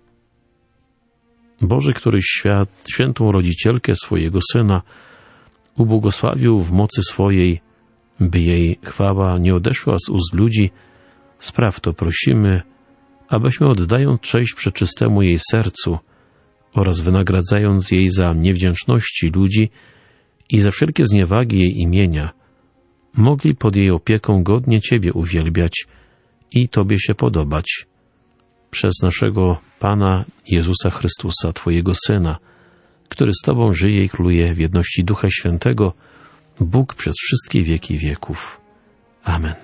Boże, któryś świętą rodzicielkę swojego Syna ubłogosławił w mocy swojej, by jej chwała nie odeszła z ust ludzi, spraw to prosimy, abyśmy oddając cześć przeczystemu jej sercu oraz wynagradzając jej za niewdzięczności ludzi i za wszelkie zniewagi jej imienia, mogli pod jej opieką godnie Ciebie uwielbiać i Tobie się podobać. Przez naszego Pana Jezusa Chrystusa, Twojego Syna, który z Tobą żyje i króluje w jedności Ducha Świętego, Bóg przez wszystkie wieki wieków. Amen.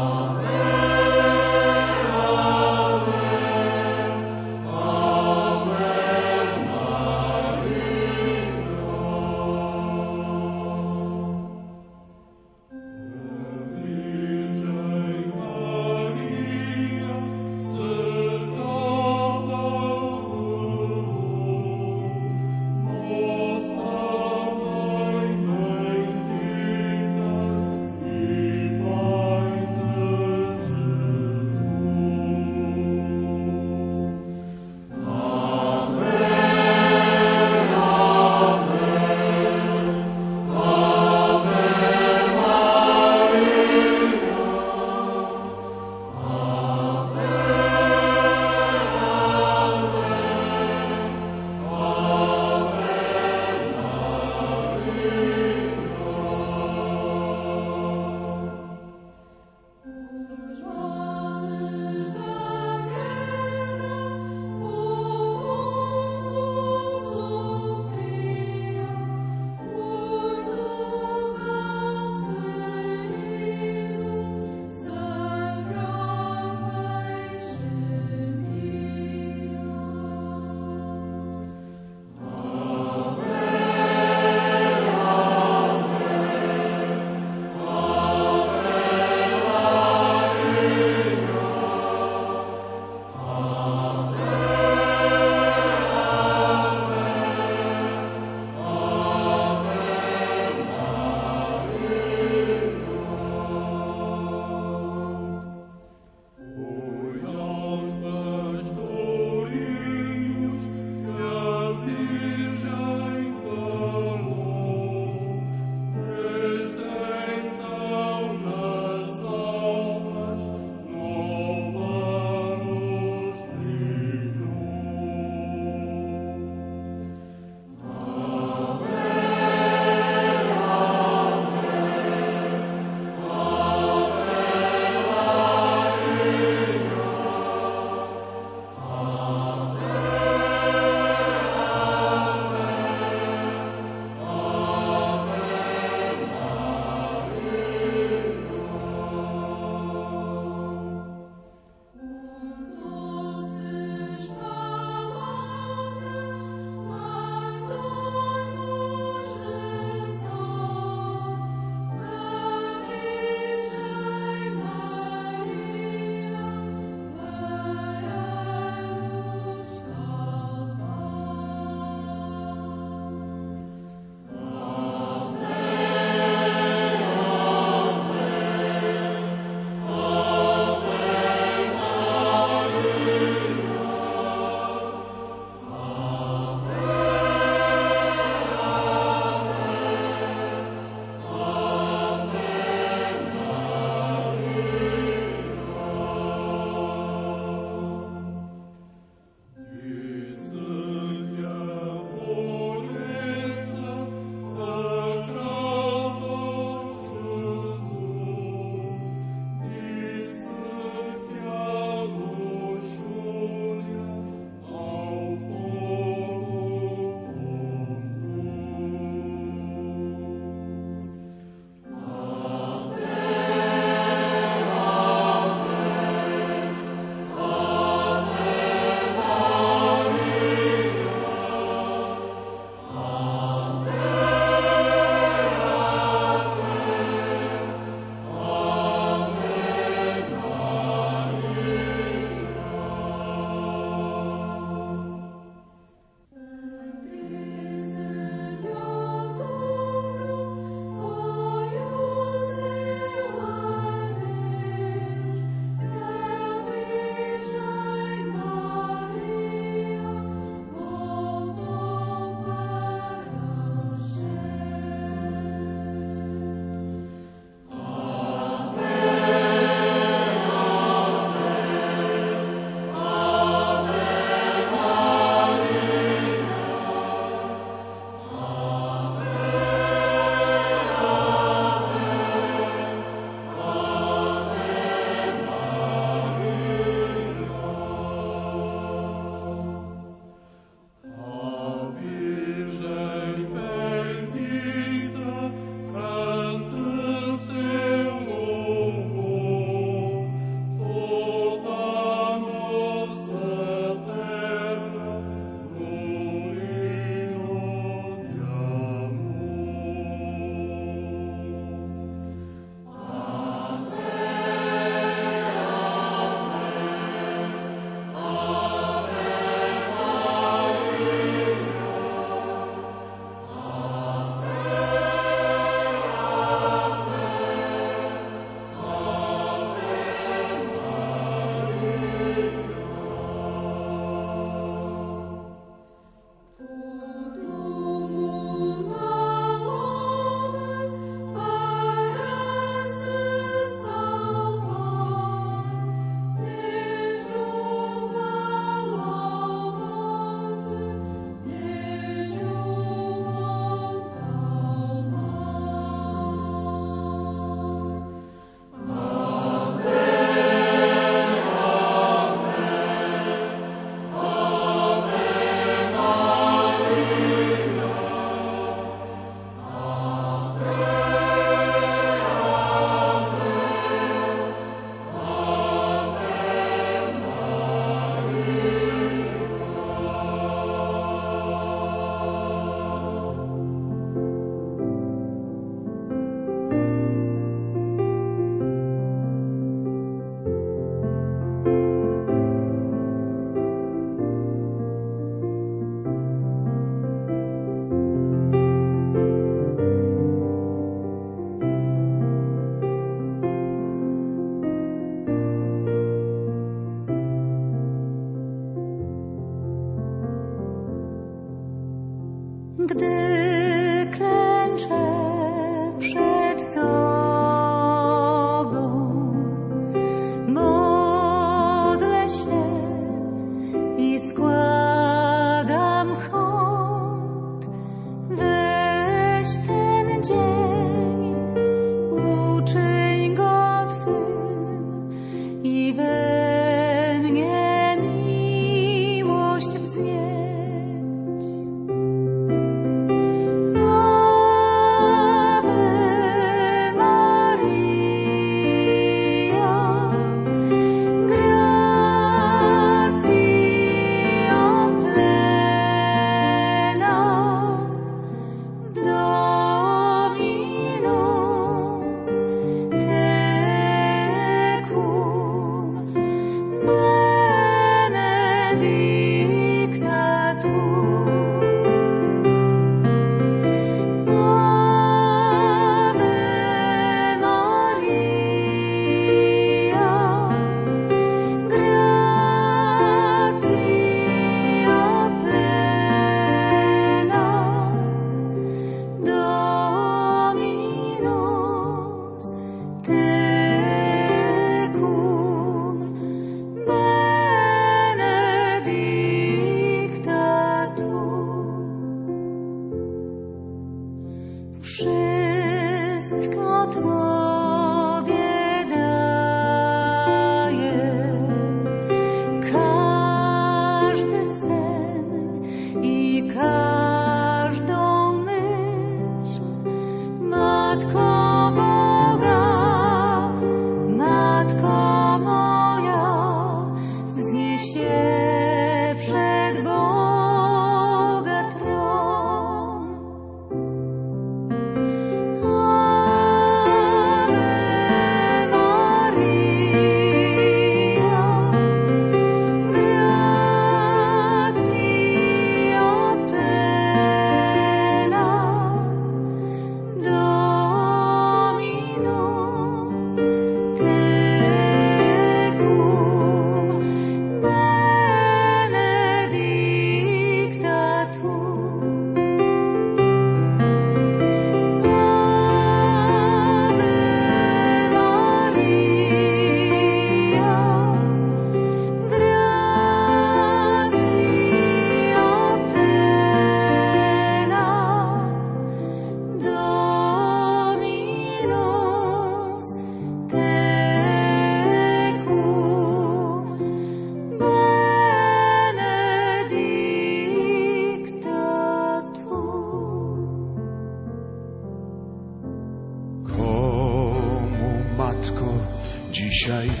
dzisiaj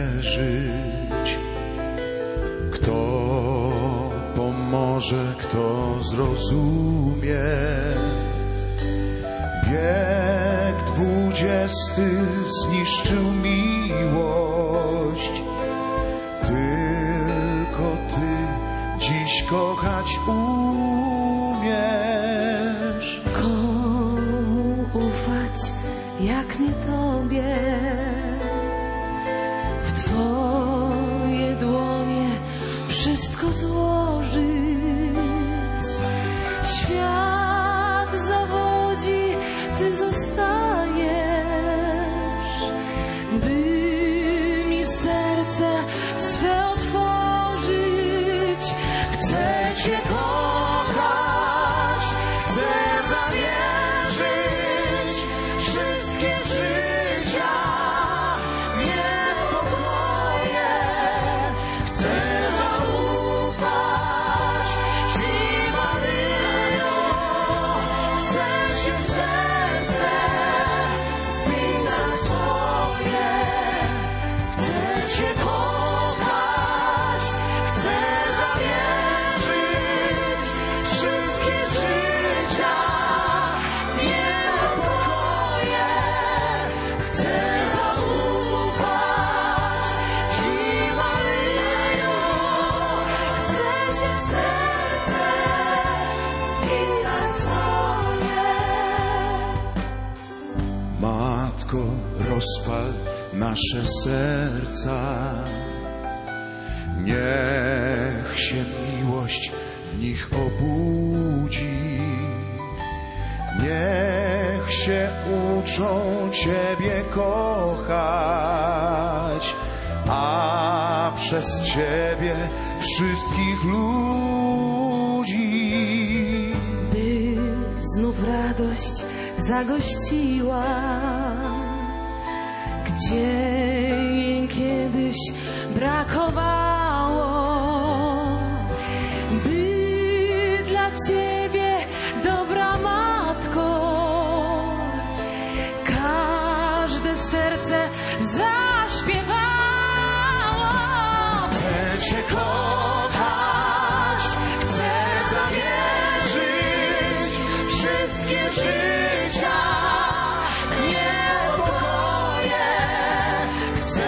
wierzyć? Kto pomoże, kto zrozumie? Wiek XX zniszczył miłość. Tylko Ty dziś kochać umiesz. Komu ufać, jak nie Tobie? W Twoje dłonie wszystko złożyć. Świat zawodzi, Ty zostajesz, by mi serce swe otworzyć. Chcę Cię kochać, chcę zawierzyć wszystkie życia niepokoje. Chcę zaufać Ci, Maryjo, chcę się w serce wpisać swoje. Chcę Cię kochać, chcę zawierzyć wszystkie życia niepokoje. Chcę zaufać Ci, Maryjo, chcę się w serce wpisać swoje. Matko, rozpal nasze serca. Niech się miłość w nich obudzi. niech się uczą Ciebie kochać, a przez Ciebie wszystkich ludzi. By znów radość zagościła, gdzie jej kiedyś brakowało, by dla Ciebie, dobra Matko, każde serce zaśpiewało. Chcę Cię kochać, chcę zawierzyć wszystkie życia niepokoje. Chcę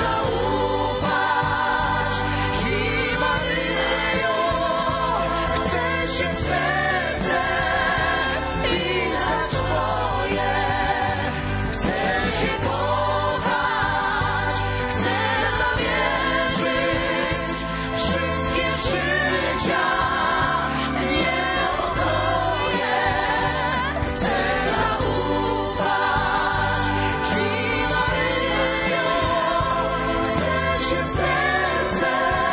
zaufać Ci, Maryjo, chcę się w serce pisać Twoje. Chcę Cię kochać, chcę zawierzyć wszystkie życia niepokoje. Chcę zaufać Ci, Maryjo, chcę się w serce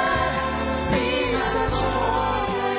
pisać Twoje.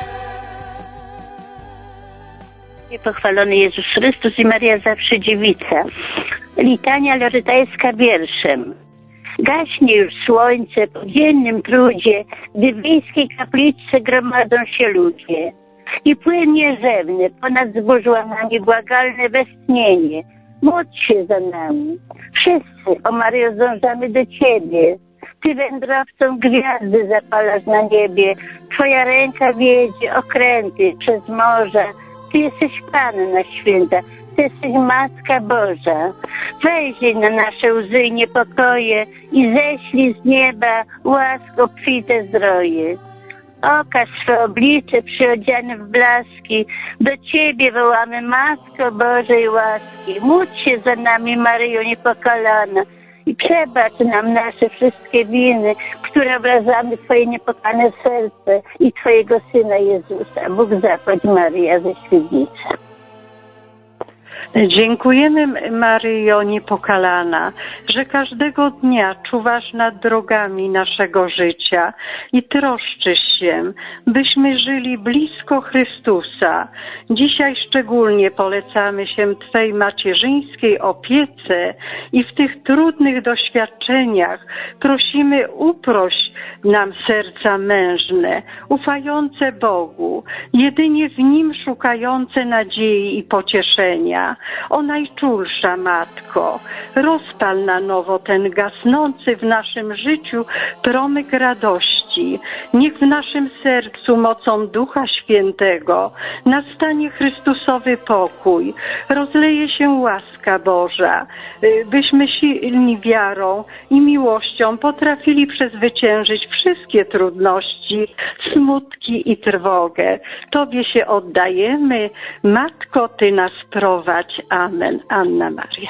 Pochwalony Jezus Chrystus i Maria zawsze dziewica. Litania lorytańska wierszem. Gaśnie już słońce po dziennym trudzie, gdy w wiejskiej kapliczce gromadzą się ludzie. I płynie rzewne, ponad zbożłanami błagalne westchnienie. Módl się za nami. Wszyscy, o Maryjo, zdążamy do Ciebie. Ty wędrowcą gwiazdy zapalasz na niebie. Twoja ręka wiedzie okręty przez morza. Ty jesteś Panna Święta, Ty jesteś Matka Boża. Wejrzyj na nasze łzy i niepokoje i ześlij z nieba łask obfite zdroje. Okaż swe oblicze przyodziane w blaski, do Ciebie wołamy, Matko Bożej łaski. Módl się za nami, Maryjo niepokalana, i przebacz nam nasze wszystkie winy, które obrażamy Twoje niepokane serce i Twojego Syna Jezusa. Bóg zapłać, Maryja ze Świdnica. Dziękujemy, Maryjo niepokalana, że każdego dnia czuwasz nad drogami naszego życia i troszczysz się, byśmy żyli blisko Chrystusa. Dzisiaj szczególnie polecamy się Twej macierzyńskiej opiece i w tych trudnych doświadczeniach prosimy, uproś nam serca mężne, ufające Bogu, jedynie w Nim szukające nadziei i pocieszenia. O najczulsza Matko, rozpal na nowo ten gasnący w naszym życiu promyk radości. Niech w naszym sercu mocą Ducha Świętego nastanie Chrystusowy pokój, rozleje się łaska Boża, byśmy silni wiarą i miłością potrafili przezwyciężyć wszystkie trudności, smutki i trwogę. Tobie się oddajemy, Matko, Ty nas prowadź. Amen. Anna Maria.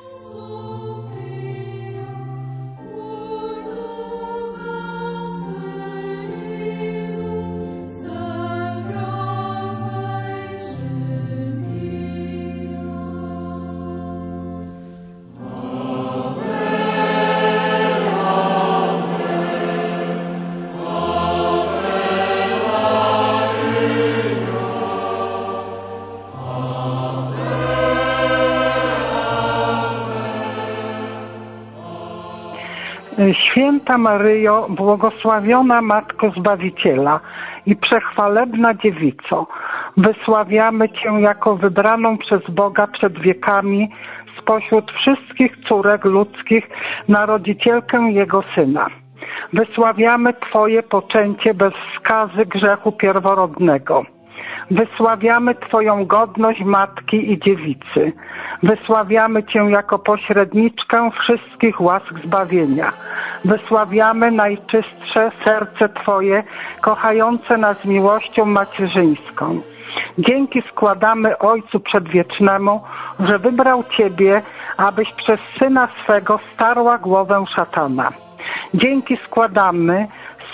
Święta Maryjo, błogosławiona Matko Zbawiciela i przechwalebna Dziewico, wysławiamy Cię jako wybraną przez Boga przed wiekami spośród wszystkich córek ludzkich narodzicielkę Jego Syna. Wysławiamy Twoje poczęcie bez skazy grzechu pierworodnego. Wysławiamy Twoją godność Matki i Dziewicy. Wysławiamy Cię jako pośredniczkę wszystkich łask zbawienia. Wysławiamy najczystsze serce Twoje, kochające nas miłością macierzyńską. Dzięki składamy Ojcu Przedwiecznemu, że wybrał Ciebie, abyś przez Syna swego starła głowę szatana. Dzięki składamy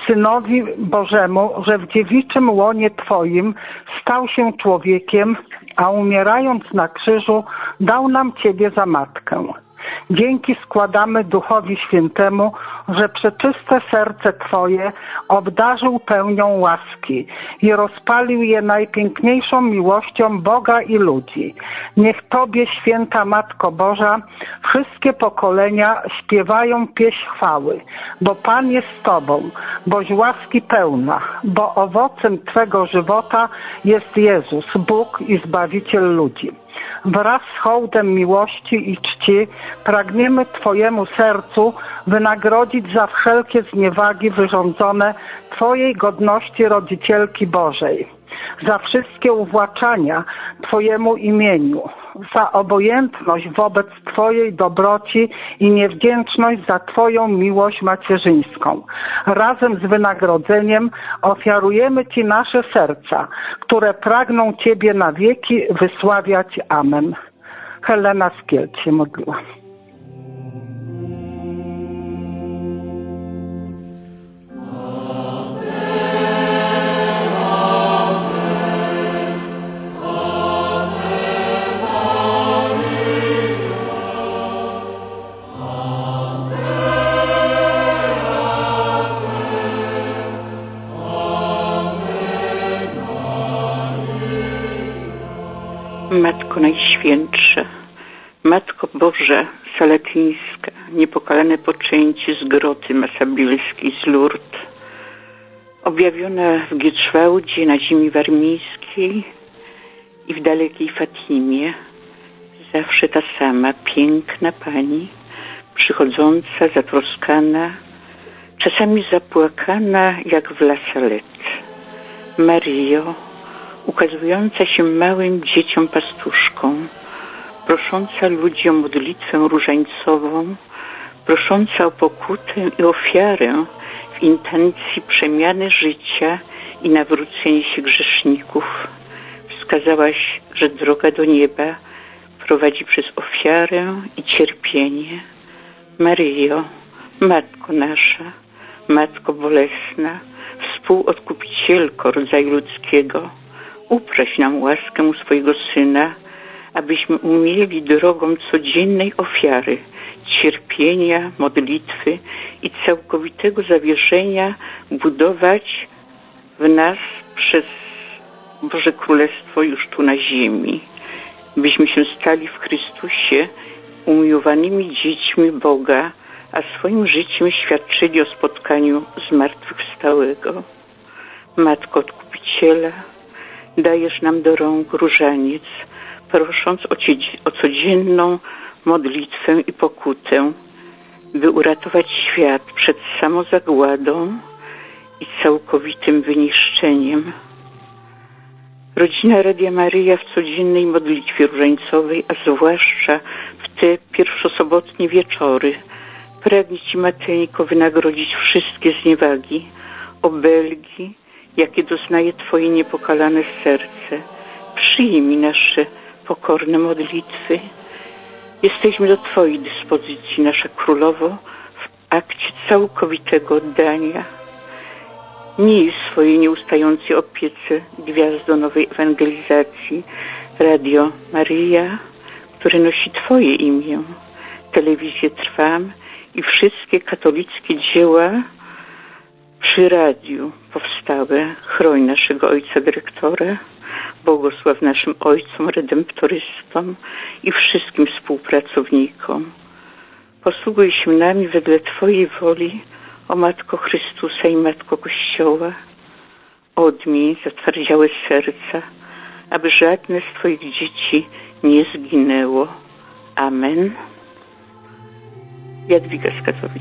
Synowi Bożemu, że w dziewiczym łonie Twoim stał się człowiekiem, a umierając na krzyżu dał nam Ciebie za matkę. Dzięki składamy Duchowi Świętemu, że przeczyste serce Twoje obdarzył pełnią łaski i rozpalił je najpiękniejszą miłością Boga i ludzi. Niech Tobie, święta Matko Boża, wszystkie pokolenia śpiewają pieśń chwały, bo Pan jest z Tobą, boś łaski pełna, bo owocem Twego żywota jest Jezus, Bóg i Zbawiciel ludzi. Wraz z hołdem miłości i czci pragniemy Twojemu sercu wynagrodzić za wszelkie zniewagi wyrządzone Twojej godności Rodzicielki Bożej, za wszystkie uwłaczania Twojemu imieniu, za obojętność wobec Twojej dobroci i niewdzięczność za Twoją miłość macierzyńską. Razem z wynagrodzeniem ofiarujemy Ci nasze serca, które pragną Ciebie na wieki wysławiać. Amen. Helena z Kielc się modliła. Matko Najświętsza, Matko Boża Salatyńska, niepokalane poczęcie z groty Massabielskiej z Lourdes, objawiona w Gietrzwałdzie na ziemi warmińskiej i w dalekiej Fatimie, zawsze ta sama piękna Pani, przychodząca, zatroskana, czasami zapłakana jak w La Salette. Maryjo, ukazująca się małym dzieciom pastuszką, prosząca ludzi o modlitwę różańcową, prosząca o pokutę i ofiarę w intencji przemiany życia i nawrócenia się grzeszników. Wskazałaś, że droga do nieba prowadzi przez ofiarę i cierpienie. Maryjo, Matko nasza, Matko bolesna, współodkupicielko rodzaju ludzkiego, upraś nam łaskę swojego Syna, abyśmy umieli drogą codziennej ofiary, cierpienia, modlitwy i całkowitego zawierzenia budować w nas przez Boże Królestwo już tu na ziemi, byśmy się stali w Chrystusie umiłowanymi dziećmi Boga, a swoim życiem świadczyli o spotkaniu zmartwychwstałego. Matko Odkupiciela, dajesz nam do rąk różaniec, prosząc o codzienną modlitwę i pokutę, by uratować świat przed samozagładą i całkowitym wyniszczeniem. Rodzina Radia Maryja w codziennej modlitwie różańcowej, a zwłaszcza w te pierwszosobotnie wieczory, pragnie Ci, Mateńko, wynagrodzić wszystkie zniewagi, obelgi, jakie doznaje Twoje niepokalane serce. Przyjmij nasze pokorne modlitwy. Jesteśmy do Twojej dyspozycji, nasza Królowo, w akcie całkowitego oddania. Miej w swojej nieustającej opiece gwiazdo nowej ewangelizacji Radio Maryja, które nosi Twoje imię, telewizję Trwam i wszystkie katolickie dzieła przy radiu powstałe. Chroń naszego ojca dyrektora, błogosław naszym ojcom redemptorystom i wszystkim współpracownikom. Posługuj się nami wedle Twojej woli, o Matko Chrystusa i Matko Kościoła. Odmień zatwardziałe serca, aby żadne z Twoich dzieci nie zginęło. Amen. Jadwiga z Katowic.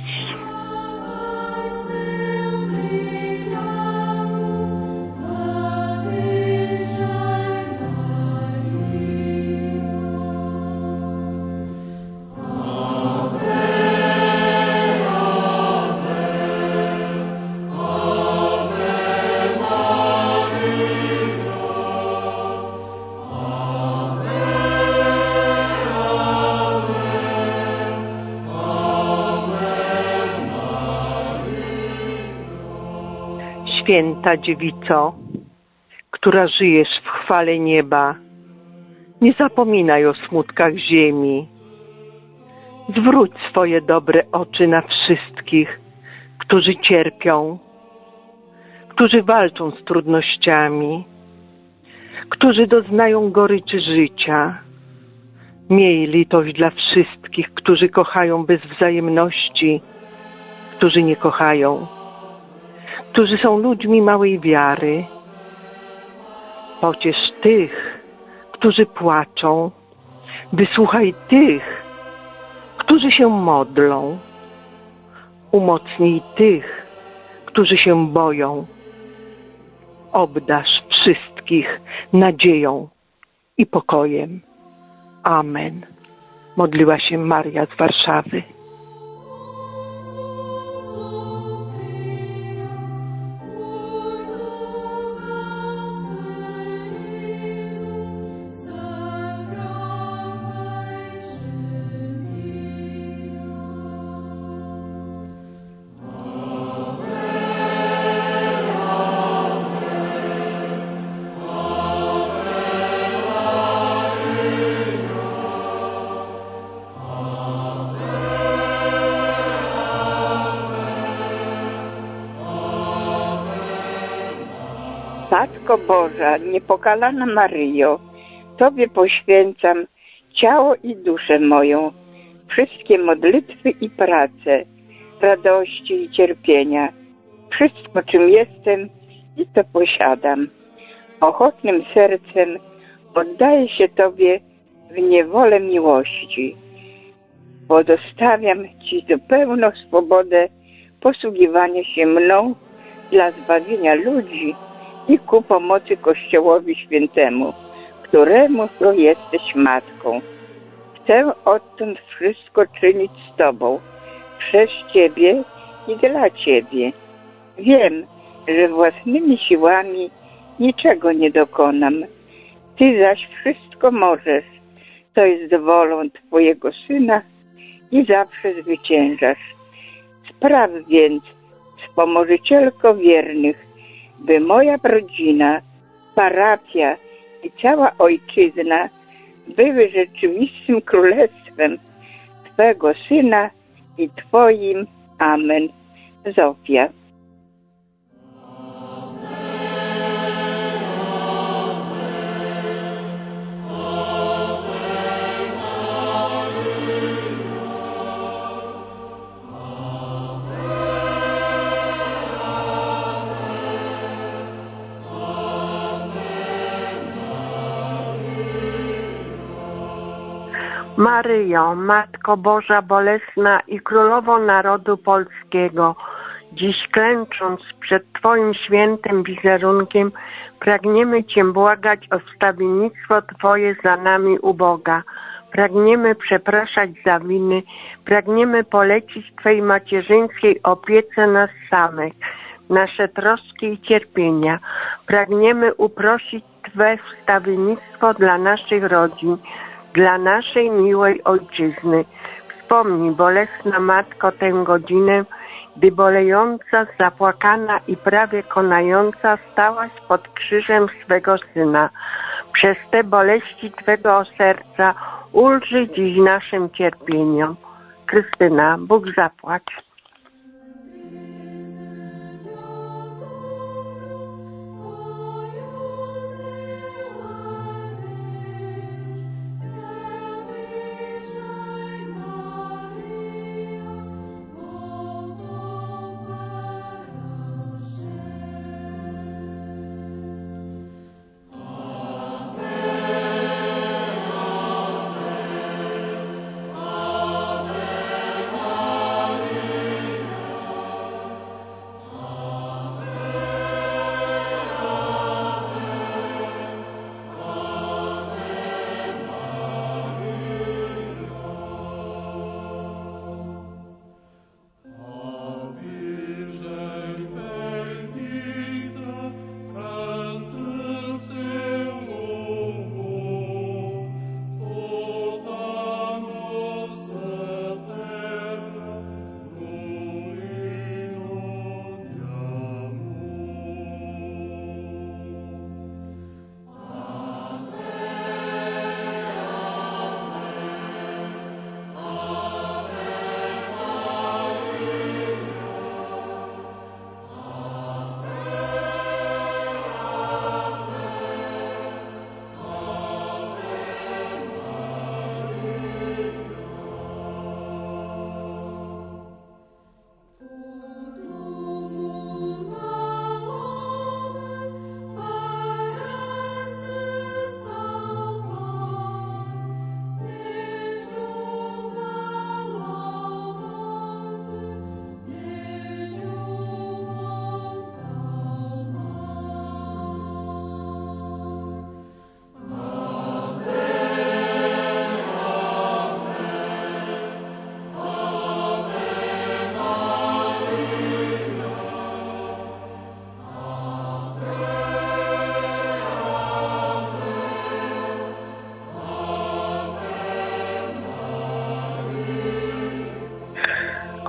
Święta Dziewico, która żyjesz w chwale nieba, nie zapominaj o smutkach ziemi. Zwróć swoje dobre oczy na wszystkich, którzy cierpią, którzy walczą z trudnościami, którzy doznają goryczy życia. Miej litość dla wszystkich, którzy kochają bez wzajemności, którzy nie kochają, którzy są ludźmi małej wiary. Pociesz tych, którzy płaczą. Wysłuchaj tych, którzy się modlą. Umocnij tych, którzy się boją. Obdarz wszystkich nadzieją i pokojem. Amen. Modliła się Maria z Warszawy. Matko Boża, niepokalana Maryjo, Tobie poświęcam ciało i duszę moją, wszystkie modlitwy i prace, radości i cierpienia, wszystko czym jestem i to posiadam. Ochotnym sercem oddaję się Tobie w niewolę miłości. Pozostawiam Ci zupełną swobodę posługiwania się mną dla zbawienia ludzi i ku pomocy Kościołowi Świętemu, któremu to jesteś matką. Chcę odtąd wszystko czynić z Tobą, przez Ciebie i dla Ciebie. Wiem, że własnymi siłami niczego nie dokonam. Ty zaś wszystko możesz. To jest wolą Twojego Syna i zawsze zwyciężasz. Spraw więc, wspomożycielko wiernych, by moja rodzina, parafia i cała ojczyzna były rzeczywistym królestwem Twego Syna i Twoim. Amen. Zofia. Maryjo, Matko Boża bolesna i Królowo Narodu Polskiego, dziś klęcząc przed Twoim świętym wizerunkiem, pragniemy Cię błagać o wstawiennictwo Twoje za nami u Boga. Pragniemy przepraszać za winy, pragniemy polecić Twej macierzyńskiej opiece nas samych, nasze troski i cierpienia. Pragniemy uprosić Twe wstawiennictwo dla naszych rodzin, dla naszej miłej Ojczyzny. Wspomnij, bolesna Matko, tę godzinę, gdy bolejąca, zapłakana i prawie konająca stałaś pod krzyżem swego Syna. Przez te boleści Twego serca ulży dziś naszym cierpieniom. Krystyna, Bóg zapłać.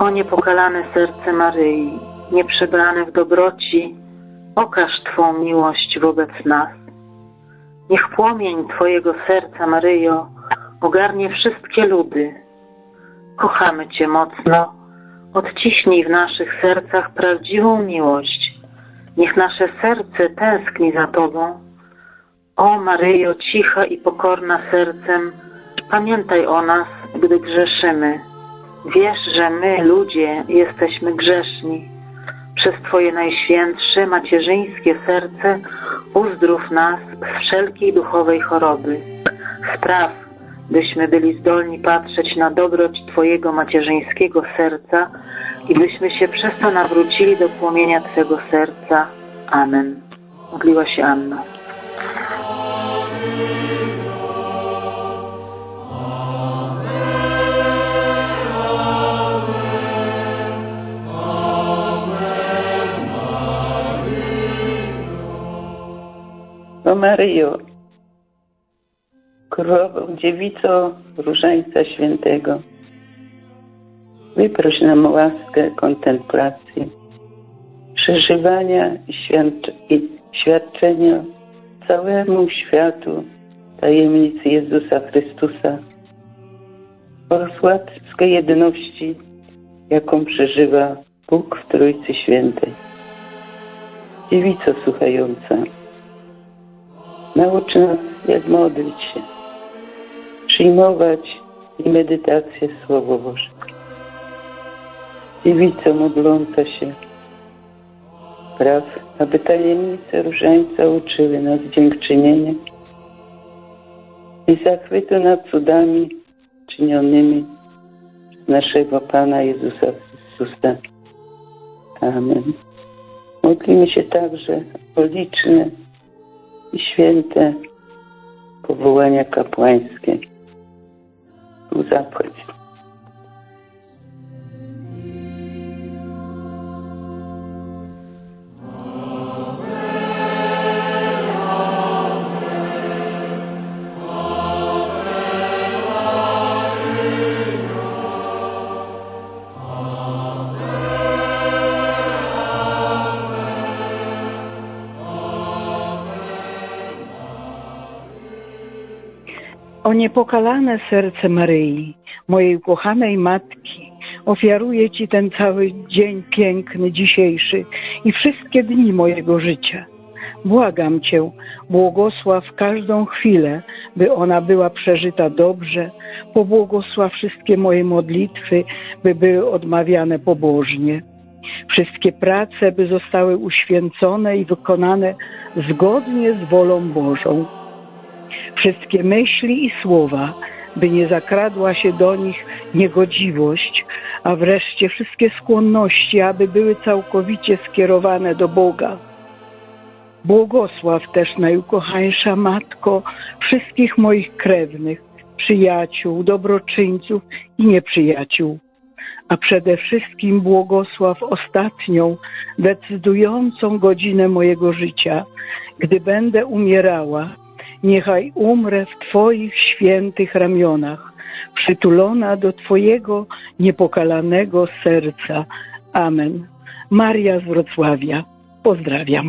O niepokalane serce Maryi, nieprzebrane w dobroci, okaż Twą miłość wobec nas. Niech płomień Twojego serca, Maryjo, ogarnie wszystkie ludy. Kochamy Cię mocno, odciśnij w naszych sercach prawdziwą miłość. Niech nasze serce tęskni za Tobą. O Maryjo, cicha i pokorna sercem, pamiętaj o nas, gdy grzeszymy. Wiesz, że my, ludzie, jesteśmy grzeszni. Przez Twoje najświętsze, macierzyńskie serce uzdrów nas z wszelkiej duchowej choroby. Spraw, byśmy byli zdolni patrzeć na dobroć Twojego macierzyńskiego serca i byśmy się przez to nawrócili do płomienia Twego serca. Amen. Modliła się Anna. O Maryjo, Królową Dziewico Różańca Świętego, wyproś nam łaskę kontemplacji, przeżywania i świadczenia całemu światu tajemnic Jezusa Chrystusa oraz łaskę jedności, jaką przeżywa Bóg w Trójcy Świętej. Dziewico słuchająca, naucz nas, jak modlić się, przyjmować i medytację Słowa Bożego. Dziewico modląca się, praw, aby tajemnice Różańca uczyły nas dziękczynienia i zachwytu nad cudami czynionymi przez naszego Pana Jezusa Chrystusa. Amen. Modlimy się także o liczne i święte powołania kapłańskie. Bóg zapłać. O niepokalane serce Maryi, mojej ukochanej Matki, ofiaruję Ci ten cały dzień piękny, dzisiejszy i wszystkie dni mojego życia. Błagam Cię, błogosław każdą chwilę, by ona była przeżyta dobrze, pobłogosław wszystkie moje modlitwy, by były odmawiane pobożnie. Wszystkie prace, by zostały uświęcone i wykonane zgodnie z wolą Bożą. Wszystkie myśli i słowa, by nie zakradła się do nich niegodziwość, a wreszcie wszystkie skłonności, aby były całkowicie skierowane do Boga. Błogosław też, najukochańsza Matko, wszystkich moich krewnych, przyjaciół, dobroczyńców i nieprzyjaciół, a przede wszystkim błogosław ostatnią, decydującą godzinę mojego życia, gdy będę umierała. Niechaj umrę w Twoich świętych ramionach, przytulona do Twojego niepokalanego serca. Amen. Maria z Wrocławia. Pozdrawiam.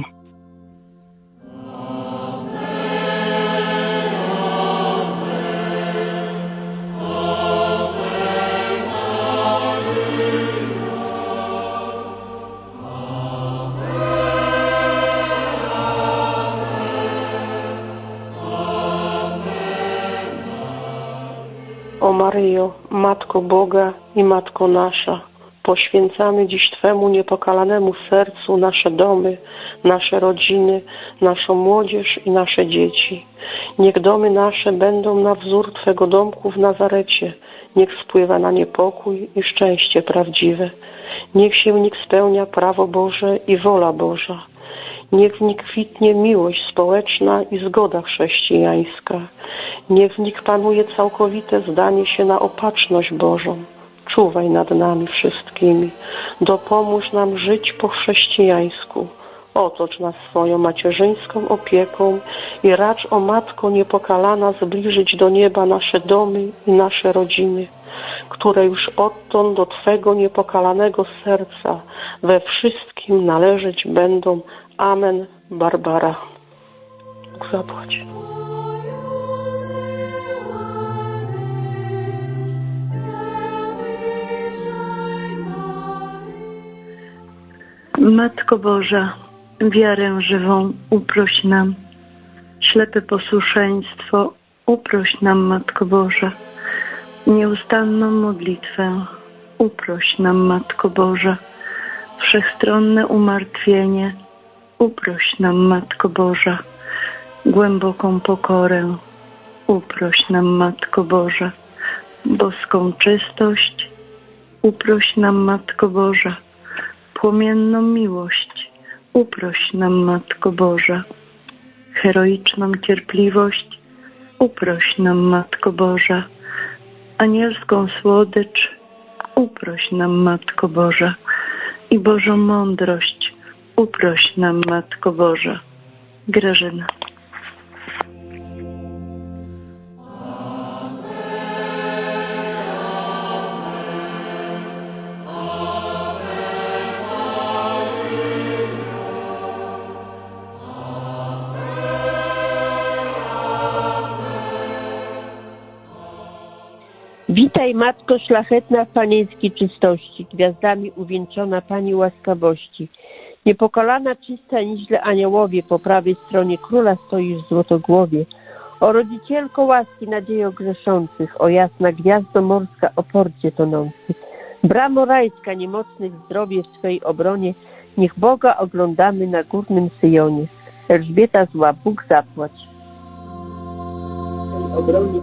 O Maryjo, Matko Boga i Matko nasza, poświęcamy dziś Twemu niepokalanemu sercu nasze domy, nasze rodziny, naszą młodzież i nasze dzieci. Niech domy nasze będą na wzór Twego domku w Nazarecie. Niech spływa na nie pokój i szczęście prawdziwe. Niech się w nich spełnia prawo Boże i wola Boża. Niech w nich kwitnie miłość społeczna i zgoda chrześcijańska. Niech w nich panuje całkowite zdanie się na opatrzność Bożą. Czuwaj nad nami wszystkimi. Dopomóż nam żyć po chrześcijańsku. Otocz nas swoją macierzyńską opieką i racz, o Matko niepokalana, zbliżyć do nieba nasze domy i nasze rodziny. które już odtąd do Twego niepokalanego serca we wszystkim należeć będą. Amen. Barbara. Bóg zapłać. Matko Boża, wiarę żywą uproś nam. Ślepe posłuszeństwo uproś nam, Matko Boża. Nieustanną modlitwę uproś nam, Matko Boża. Wszechstronne umartwienie uproś nam, Matko Boża. Głęboką pokorę uproś nam, Matko Boża. Boską czystość uproś nam, Matko Boża. Płomienną miłość uproś nam, Matko Boża. Heroiczną cierpliwość uproś nam, Matko Boża. Anielską słodycz uproś nam, Matko Boża. I Bożą mądrość uproś nam, Matko Boża. Grażyna. Witaj, Matko szlachetna w panieńskiej czystości, gwiazdami uwieńczona Pani łaskawości. Niepokalana, czysta, niźle aniołowie, po prawej stronie króla stoisz w złotogłowie. O rodzicielko łaski, nadziejo grzeszących, o jasna gwiazdo morska, o porcie tonących. Bramo rajska, niemocnych zdrowie w swej obronie, niech Boga oglądamy na górnym Syjonie. Elżbieta zła, Bóg zapłać. W tej obronie.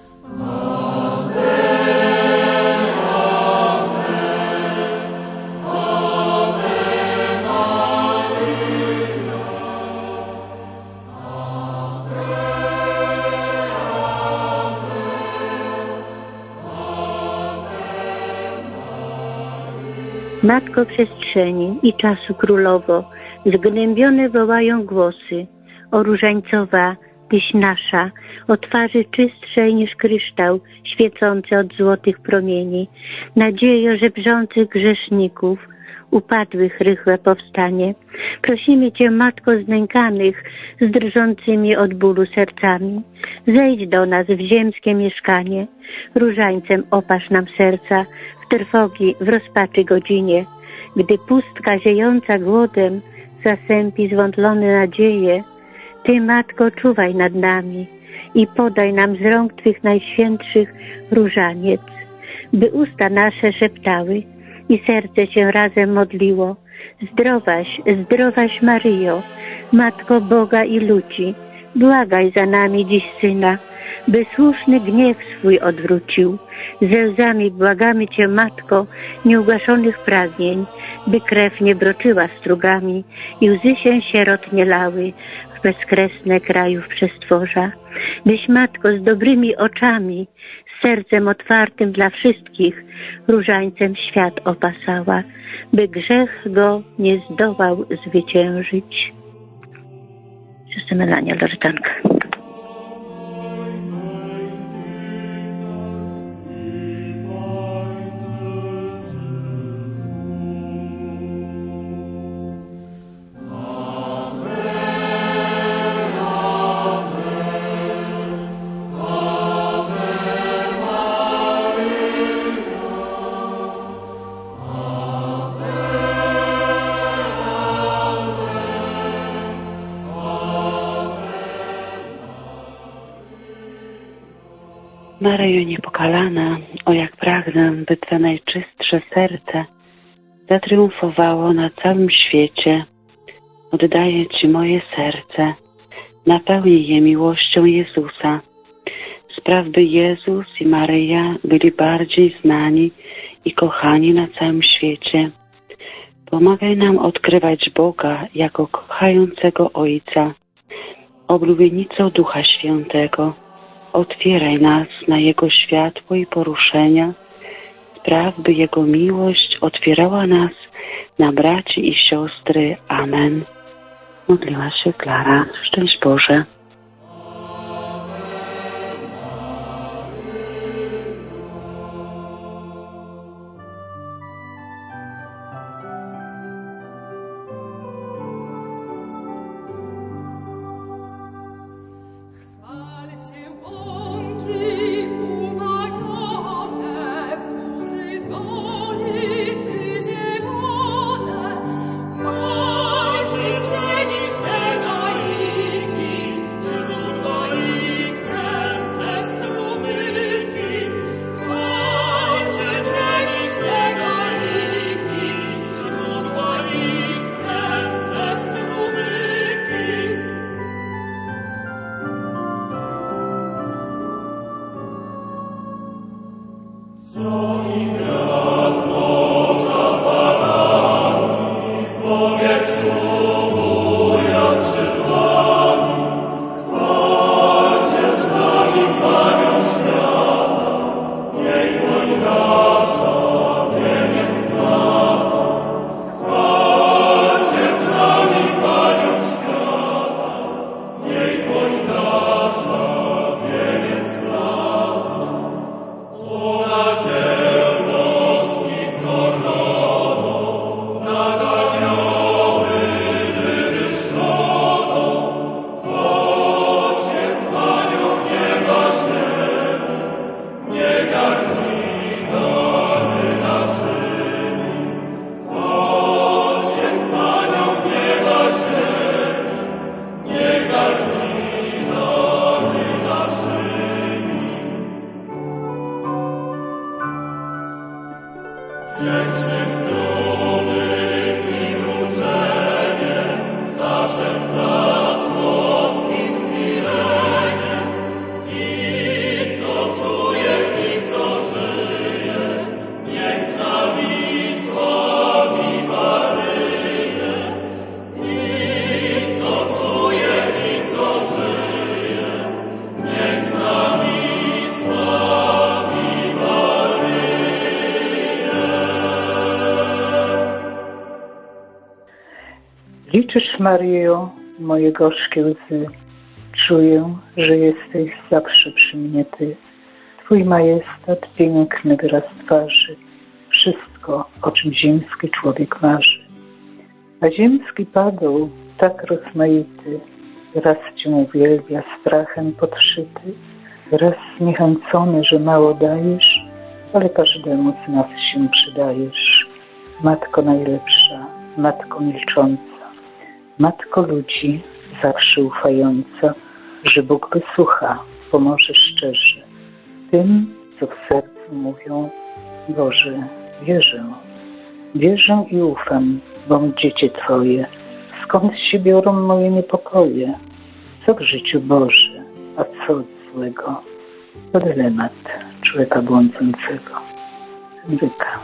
Matko przestrzeni i czasu królowo, zgnębione wołają głosy. O różańcowa, tyś nasza, o twarzy czystszej niż kryształ, świecący od złotych promieni. Nadziejo żebrzących grzeszników, upadłych rychłe powstanie. Prosimy Cię, Matko znękanych, z drżącymi od bólu sercami. Zejdź do nas w ziemskie mieszkanie, różańcem opasz nam serca, w trwogi, w rozpaczy godzinie. Gdy pustka ziejąca głodem zasępi zwątlone nadzieje, Ty, Matko, czuwaj nad nami i podaj nam z rąk Twych najświętszych różaniec, by usta nasze szeptały i serce się razem modliło. Zdrowaś, zdrowaś Maryjo, Matko Boga i ludzi, błagaj za nami dziś Syna, by słuszny gniew swój odwrócił. Ze łzami błagamy Cię, Matko, nieugaszonych pragnień, by krew nie broczyła strugami i łzy się sierot nie lały w bezkresne krajów przestworza. Byś, Matko, z dobrymi oczami, z sercem otwartym dla wszystkich, różańcem świat opasała, by grzech go nie zdołał zwyciężyć. Siostra Melania, Lorytanka. Maryjo niepokalana, o jak pragnę, by Twe najczystsze serce zatriumfowało na całym świecie. Oddaję Ci moje serce, napełnij je miłością Jezusa. Spraw, by Jezus i Maryja byli bardziej znani i kochani na całym świecie. Pomagaj nam odkrywać Boga jako kochającego Ojca, oblubienicą Ducha Świętego. Otwieraj nas na Jego światło i poruszenia. Spraw, by Jego miłość otwierała nas na braci i siostry. Amen. Modliła się Klara. Szczęść Boże. Liczysz, Maryjo, moje gorzkie łzy. Czuję, że jesteś zawsze przy mnie Ty. Twój majestat, piękny wyraz twarzy. Wszystko, o czym ziemski człowiek marzy. A ziemski padł tak rozmaity. Raz Cię uwielbia strachem podszyty. Raz zniechęcony, że mało dajesz, ale każdemu z nas się przydajesz. Matko najlepsza, Matko milcząca, Matko ludzi, zawsze ufająca, że Bóg wysłucha, pomoże szczerze. Tym, co w sercu mówią, Boże, wierzę. Wierzę i ufam, bom dziecię Twoje. Skąd się biorą moje niepokoje? Co w życiu Boże, a co od złego? To dylemat człowieka błądzącego. Henryka.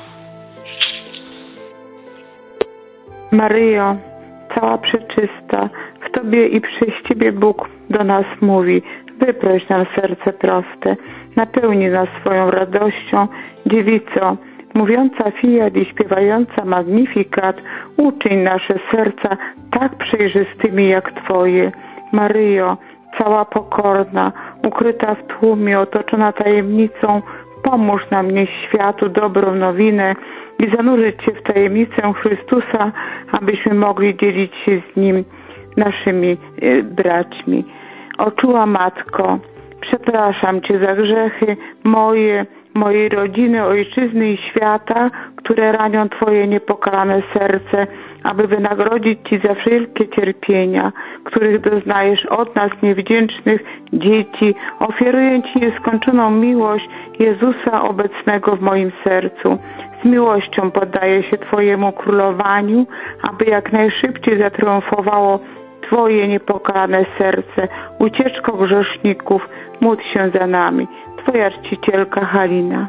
Maryjo, cała przeczysta, w Tobie i przez Ciebie Bóg do nas mówi. Wyproś nam serce proste, napełnij nas swoją radością. Dziewico, mówiąca fiat i śpiewająca magnifikat, uczyń nasze serca tak przejrzystymi jak Twoje. Maryjo, cała pokorna, ukryta w tłumie, otoczona tajemnicą, pomóż nam nieść światu dobrą nowinę i zanurzyć się w tajemnicę Chrystusa, abyśmy mogli dzielić się z Nim, naszymi braćmi. O czuła Matko, przepraszam Cię za grzechy moje, mojej rodziny, ojczyzny i świata, które ranią Twoje niepokalane serce, aby wynagrodzić Ci za wszelkie cierpienia, których doznajesz od nas niewdzięcznych dzieci. Ofiaruję Ci nieskończoną miłość Jezusa obecnego w moim sercu. Z miłością poddaję się Twojemu królowaniu, aby jak najszybciej zatriumfowało Twoje niepokalane serce. Ucieczko grzeszników, módl się za nami. Twoja czcicielka Halina.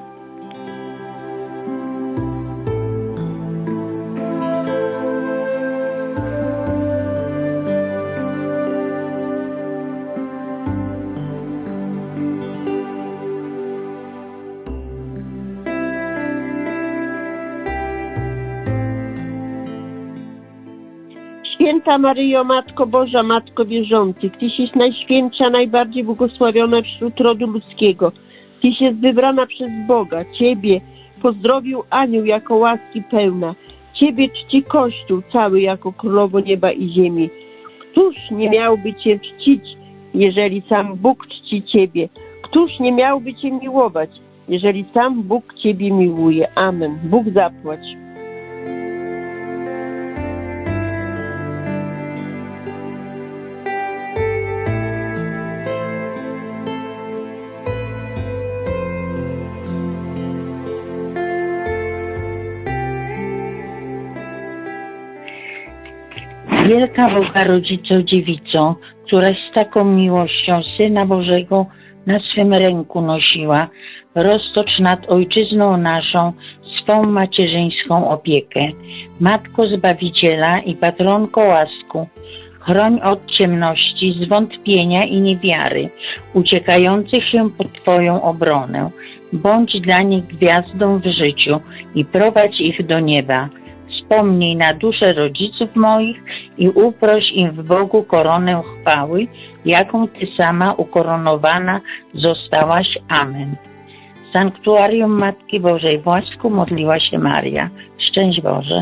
Święta Maryjo, Matko Boża, Matko wierzących, Tyś jest najświętsza, najbardziej błogosławiona wśród rodu ludzkiego. Tyś jest wybrana przez Boga. Ciebie pozdrowił anioł jako łaski pełna. Ciebie czci Kościół cały jako królowo nieba i ziemi. Któż nie miałby Cię czcić, jeżeli sam Bóg czci Ciebie? Któż nie miałby Cię miłować, jeżeli sam Bóg Ciebie miłuje? Amen. Bóg zapłać. Wielka Boga Rodzico Dziewicą, któraś z taką miłością Syna Bożego na swym ręku nosiła, roztocz nad ojczyzną naszą swą macierzyńską opiekę. Matko Zbawiciela i patronko łasku, chroń od ciemności, zwątpienia i niewiary, uciekających się pod Twoją obronę. Bądź dla nich gwiazdą w życiu i prowadź ich do nieba. Wspomnij na duszę rodziców moich i uproś im w Bogu koronę chwały jaką Ty sama ukoronowana zostałaś. Amen. Sanktuarium Matki Bożej w łasku modliła się Maria. Szczęść Boże.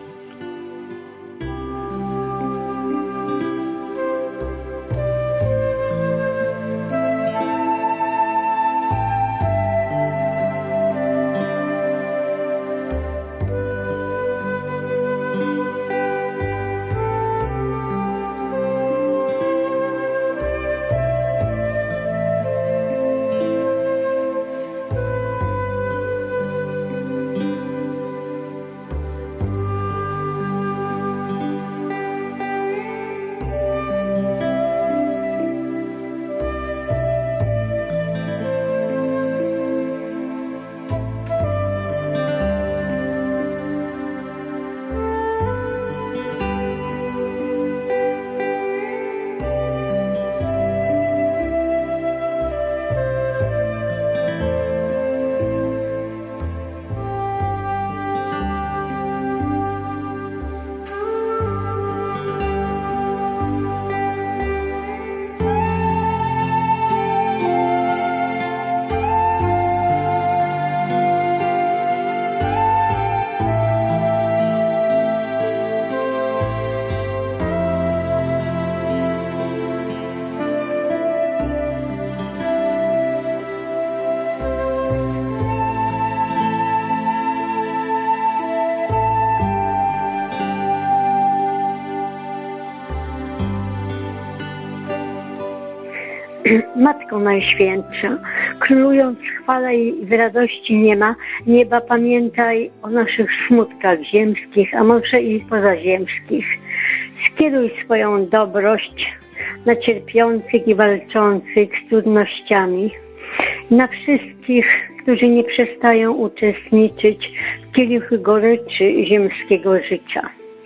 Matko Najświętsza, królując w chwale i w radości nieba, pamiętaj o naszych smutkach ziemskich, a może i pozaziemskich. Skieruj swoją dobrość na cierpiących i walczących z trudnościami, na wszystkich, którzy nie przestają uczestniczyć w kielichu goryczy ziemskiego życia.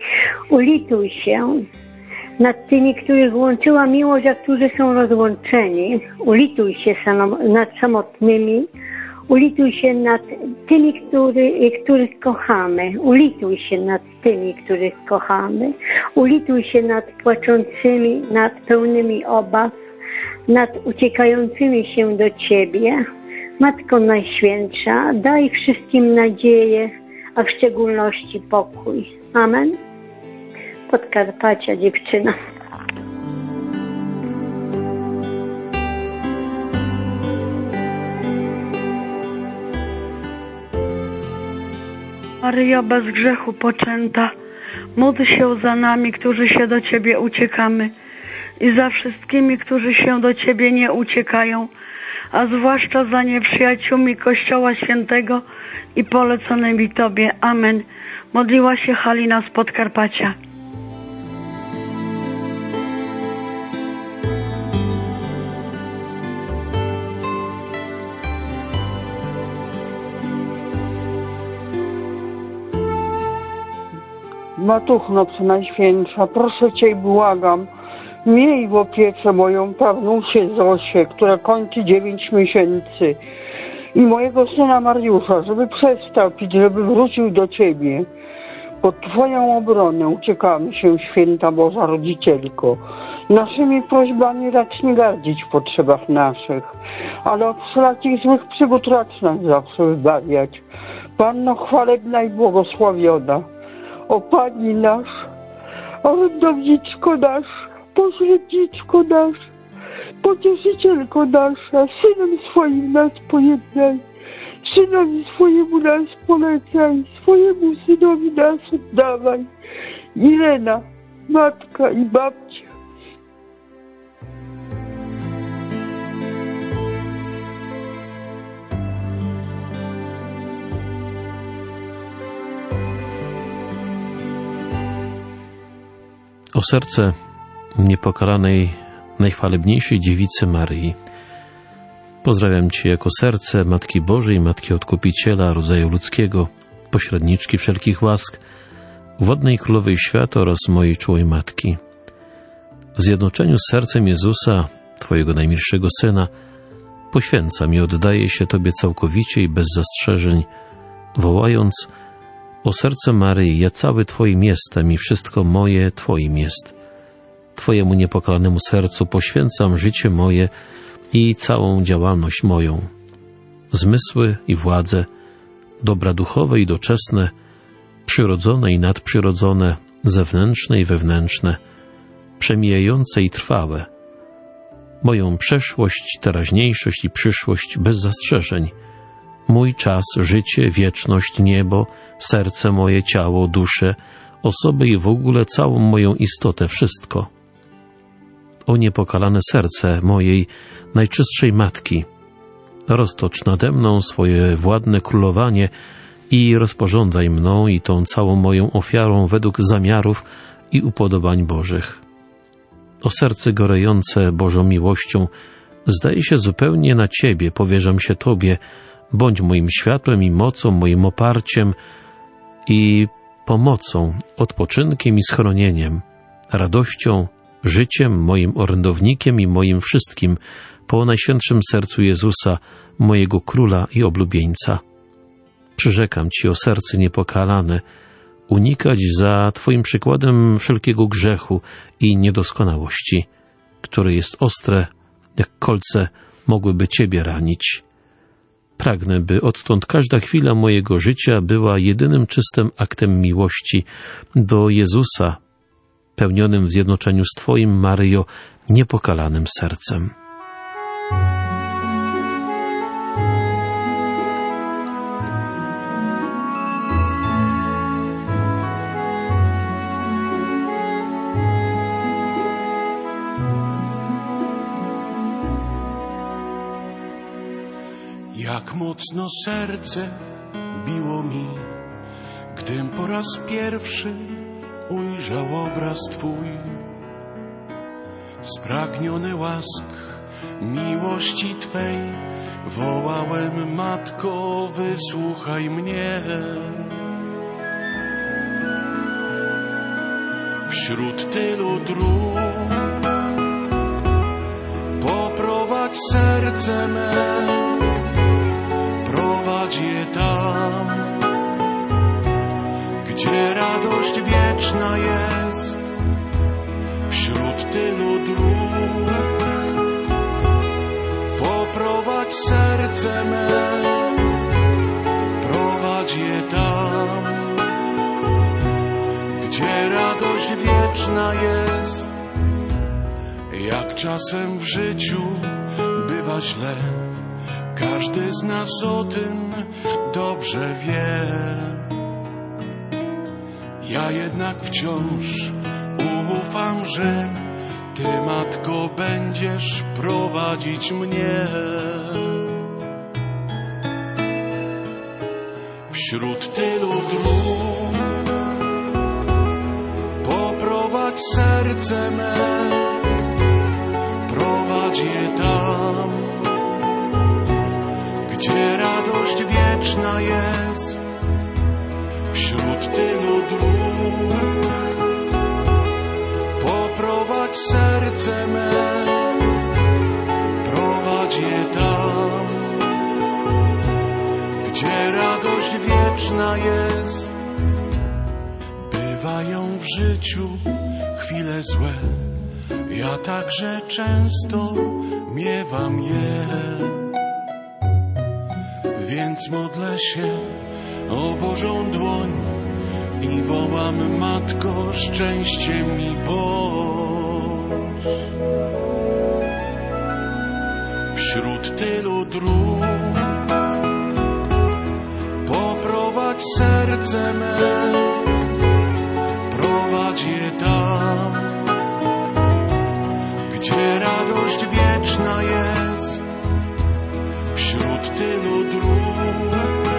Ulituj się nad tymi, których łączyła miłość, a którzy są rozłączeni. Ulituj się nad samotnymi. Ulituj się nad tymi, których kochamy. Ulituj się nad tymi, których kochamy. Ulituj się nad płaczącymi, nad pełnymi obaw, nad uciekającymi się do Ciebie. Matko Najświętsza, daj wszystkim nadzieję, a w szczególności pokój. Amen. Podkarpacia dziewczyna. Maryjo bez grzechu poczęta, módl się za nami, którzy się do Ciebie uciekamy i za wszystkimi, którzy się do Ciebie nie uciekają, a zwłaszcza za nieprzyjaciółmi Kościoła Świętego i poleconymi Tobie. Amen. Modliła się Halina z Podkarpacia. Matuchno Przenajświętsza, proszę Cię i błagam, miej w opiece moją prawnusię Zosię, która kończy 9 miesięcy, i mojego syna Mariusza, żeby przestał pić, żeby wrócił do Ciebie. Pod Twoją obronę uciekamy się, Święta Boża Rodzicielko. Naszymi prośbami racz nie gardzić w potrzebach naszych, ale od wszelakich złych przygód racz nas zawsze wybawiać. Panno chwalebna i błogosławiona, o Pani nasz, o wędowniczko nasz, pośredniczko nasz, pocieszycielko nasza, Synem swoim nas pojednaj, Synowi swojemu nas polecaj, swojemu Synowi nas oddawaj. Irena, matka i babcia. O serce niepokalanej, najchwalebniejszej dziewicy Maryi. Pozdrawiam Cię jako serce Matki Bożej, Matki Odkupiciela, rodzaju ludzkiego, pośredniczki wszelkich łask, wodnej Królowej Świata oraz mojej czułej Matki. W zjednoczeniu z sercem Jezusa, Twojego najmilszego Syna, poświęcam i oddaję się Tobie całkowicie i bez zastrzeżeń, wołając: o serce Maryi, ja cały Twoim jestem i wszystko moje Twoim jest. Twojemu niepokalanemu sercu poświęcam życie moje i całą działalność moją. Zmysły i władze, dobra duchowe i doczesne, przyrodzone i nadprzyrodzone, zewnętrzne i wewnętrzne, przemijające i trwałe, moją przeszłość, teraźniejszość i przyszłość bez zastrzeżeń, mój czas, życie, wieczność, niebo, serce moje, ciało, duszę, osoby i w ogóle całą moją istotę, wszystko. O niepokalane serce mojej najczystszej Matki, roztocz nade mną swoje władne królowanie i rozporządzaj mną i tą całą moją ofiarą według zamiarów i upodobań Bożych. O serce gorejące Bożą miłością, zdaje się zupełnie na Ciebie, powierzam się Tobie, bądź moim światłem i mocą, moim oparciem i pomocą, odpoczynkiem i schronieniem, radością, życiem, moim orędownikiem i moim wszystkim, po Najświętszym Sercu Jezusa, mojego Króla i oblubieńca. Przyrzekam Ci, o serce niepokalane, unikać za Twoim przykładem wszelkiego grzechu i niedoskonałości, które jest ostre, jak kolce mogłyby Ciebie ranić. Pragnę, by odtąd każda chwila mojego życia była jedynym czystym aktem miłości do Jezusa, pełnionym w zjednoczeniu z Twoim, Maryjo, niepokalanym sercem. Jak mocno serce biło mi, gdym po raz pierwszy ujrzał obraz Twój. Spragniony łask miłości Twej, wołałem: Matko, wysłuchaj mnie. Wśród tylu dróg poprowadź serce me, prowadź je tam, gdzie radość wieczna jest. Wśród tylu dróg poprowadź serce me, prowadź je tam, gdzie radość wieczna jest. Jak czasem w życiu bywa źle, każdy z nas o tym dobrze wie. Ja jednak wciąż ufam, że Ty, Matko, będziesz prowadzić mnie. Wśród tylu dróg poprowadź serce me, prowadź je tam, gdzie radość wieczna jest. Wśród tylu dróg poprowadź serce me, prowadź je tam, gdzie radość wieczna jest. Bywają w życiu chwile złe, ja także często miewam je. Więc modlę się o Bożą dłoń i wołam: Matko, szczęście mi bądź. Wśród tylu dróg poprowadź serce me, prowadź je tam, gdzie radość wieczna jest. Wśród tylu dróg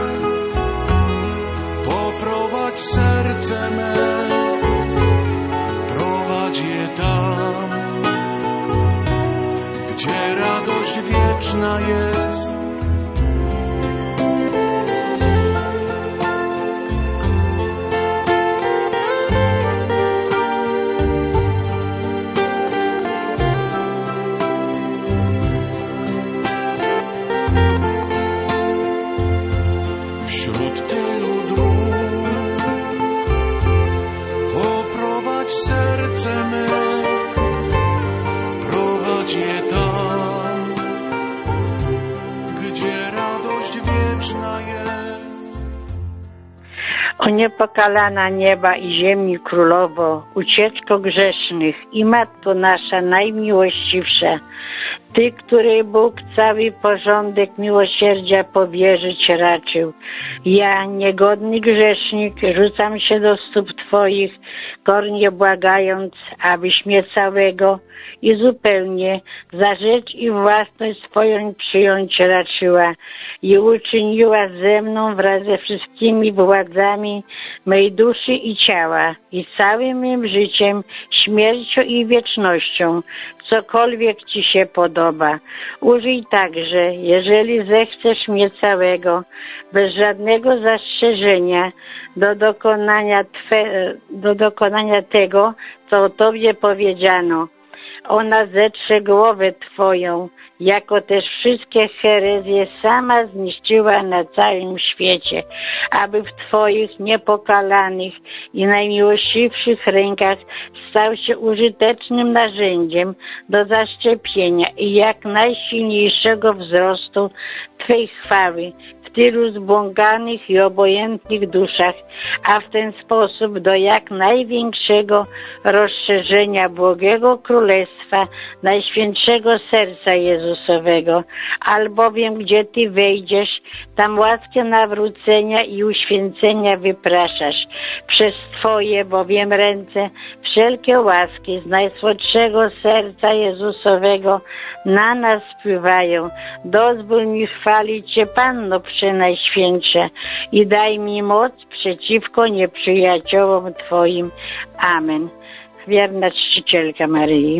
poprowadź serce me, prowadź je tam, gdzie radość wieczna jest. Wśród tylu dróg poprowadź serce me, niepokalana nieba i ziemi królowo, ucieczko grzesznych i Matko nasza najmiłościwsza, Ty, której Bóg cały porządek miłosierdzia powierzyć raczył. Ja, niegodny grzesznik, rzucam się do stóp Twoich, gornie błagając, abyś mnie całego i zupełnie za rzecz i własność swoją przyjąć raczyła i uczyniła ze mną wraz ze wszystkimi władzami mej duszy i ciała i całym mym życiem, śmiercią i wiecznością, cokolwiek Ci się podoba. Użyj także, jeżeli zechcesz mnie całego, bez żadnego zastrzeżenia, do dokonania tego, co o Tobie powiedziano. Ona zetrze głowę Twoją, jako też wszystkie herezje sama zniszczyła na całym świecie, aby w Twoich niepokalanych i najmiłościwszych rękach stał się użytecznym narzędziem do zaszczepienia i jak najsilniejszego wzrostu Twej chwały w tylu zbłąkanych i obojętnych duszach, a w ten sposób do jak największego rozszerzenia błogiego królestwa Najświętszego Serca Jezusowego, albowiem gdzie Ty wejdziesz, tam łaskę nawrócenia i uświęcenia wypraszasz. Przez Twoje bowiem ręce wszelkie łaski z Najsłodszego Serca Jezusowego na nas spływają. Dozwól mi chwalić Cię, Panno Przenajświętsza, i daj mi moc przeciwko nieprzyjaciołom Twoim. Amen. Wierna Czcicielka Maryi.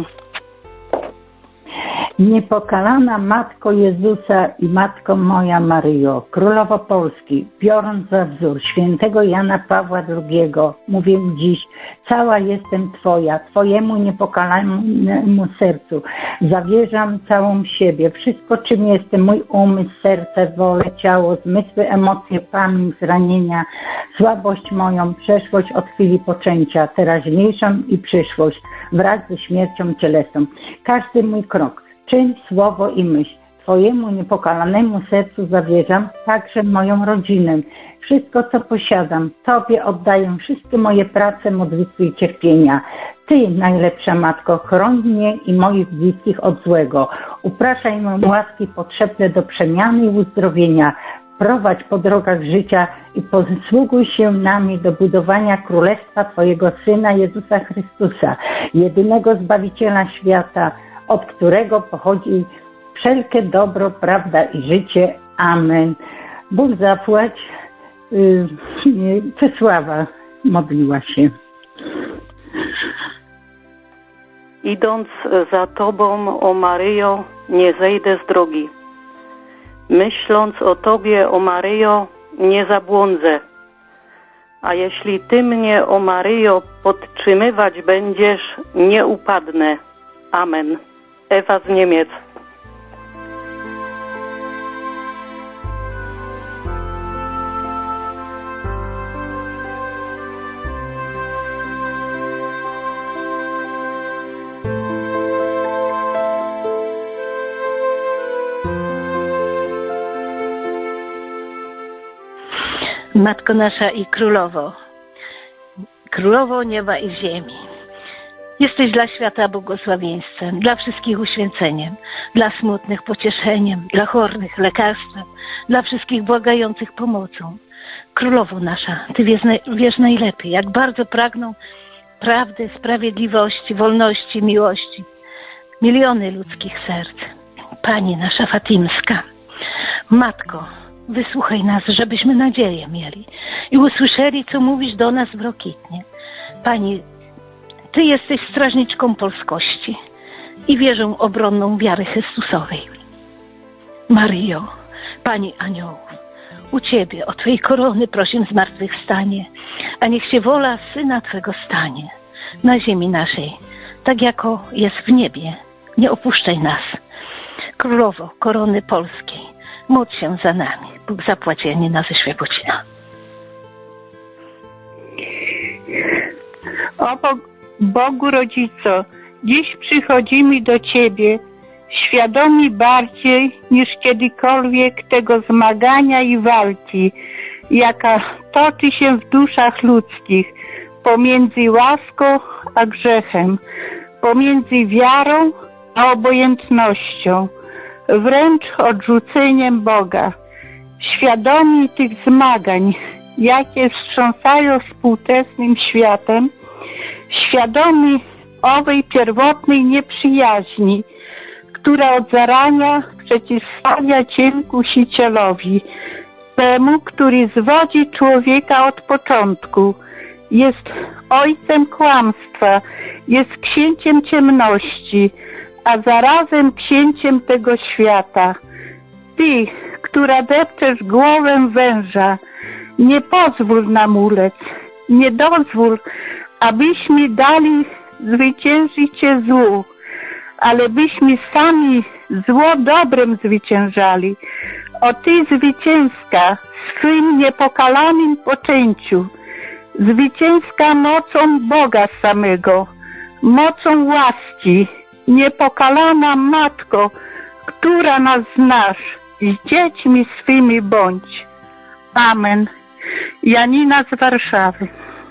Niepokalana Matko Jezusa i Matko moja Maryjo, Królowo Polski, biorąc za wzór świętego Jana Pawła II, mówię dziś, cała jestem Twoja, Twojemu niepokalanemu sercu. Zawierzam całą siebie, wszystko czym jestem, mój umysł, serce, wolę, ciało, zmysły, emocje, pamięć, zranienia, słabość moją, przeszłość od chwili poczęcia, teraźniejszą i przyszłość, wraz ze śmiercią cielesną. Każdy mój krok, czyn, słowo i myśl Twojemu niepokalanemu sercu zawierzam, także moją rodzinę. Wszystko, co posiadam, Tobie oddaję, wszystkie moje prace, modlitwy i cierpienia. Ty, najlepsza Matko, chroń mnie i moich bliskich od złego. Upraszaj moje łaski potrzebne do przemiany i uzdrowienia. Prowadź po drogach życia i posługuj się nami do budowania Królestwa Twojego Syna Jezusa Chrystusa, jedynego Zbawiciela świata, od którego pochodzi wszelkie dobro, prawda i życie. Amen. Bóg zapłać. Czesława modliła się. Idąc za Tobą, o Maryjo, nie zejdę z drogi. Myśląc o Tobie, o Maryjo, nie zabłądzę. A jeśli Ty mnie, o Maryjo, podtrzymywać będziesz, nie upadnę. Amen. Ewa z Niemiec. Matko nasza i Królowo, Królowo nieba i ziemi, jesteś dla świata błogosławieństwem, dla wszystkich uświęceniem, dla smutnych pocieszeniem, dla chorych lekarstwem, dla wszystkich błagających pomocą. Królowo nasza, Ty wiesz najlepiej, jak bardzo pragną prawdy, sprawiedliwości, wolności, miłości miliony ludzkich serc. Pani nasza fatimska, Matko, wysłuchaj nas, żebyśmy nadzieję mieli i usłyszeli, co mówisz do nas w Rokitnie. Pani, Ty jesteś strażniczką polskości i wieżą obronną wiary Chrystusowej. Maryjo, Pani aniołów, u Ciebie o Twojej korony prosimy zmartwychwstanie, a niech się wola Syna Twego stanie na ziemi naszej, tak jako jest w niebie. Nie opuszczaj nas. Królowo korony polskiej, módl się za nami. Bóg zapłaci nas ze świebodzina. O Bogu Rodzico, dziś przychodzimy do Ciebie, świadomi bardziej niż kiedykolwiek tego zmagania i walki, jaka toczy się w duszach ludzkich pomiędzy łaską a grzechem, pomiędzy wiarą a obojętnością, wręcz odrzuceniem Boga. Świadomi tych zmagań, jakie wstrząsają współczesnym światem, świadomi owej pierwotnej nieprzyjaźni, która od zarania przeciwstawia cień Kusicielowi, temu, który zwodzi człowieka od początku, jest ojcem kłamstwa, jest księciem ciemności, a zarazem księciem tego świata. Ty, która depczesz głowę węża, nie pozwól nam ulec, nie dozwól, abyśmy dali zwyciężyć Cię złu, ale byśmy sami zło dobrem zwyciężali. O Ty zwycięska w swym niepokalanym poczęciu, zwycięska mocą Boga samego, mocą łaski, niepokalana Matko, która nas znasz, z dziećmi swymi bądź. Amen. Janina z Warszawy.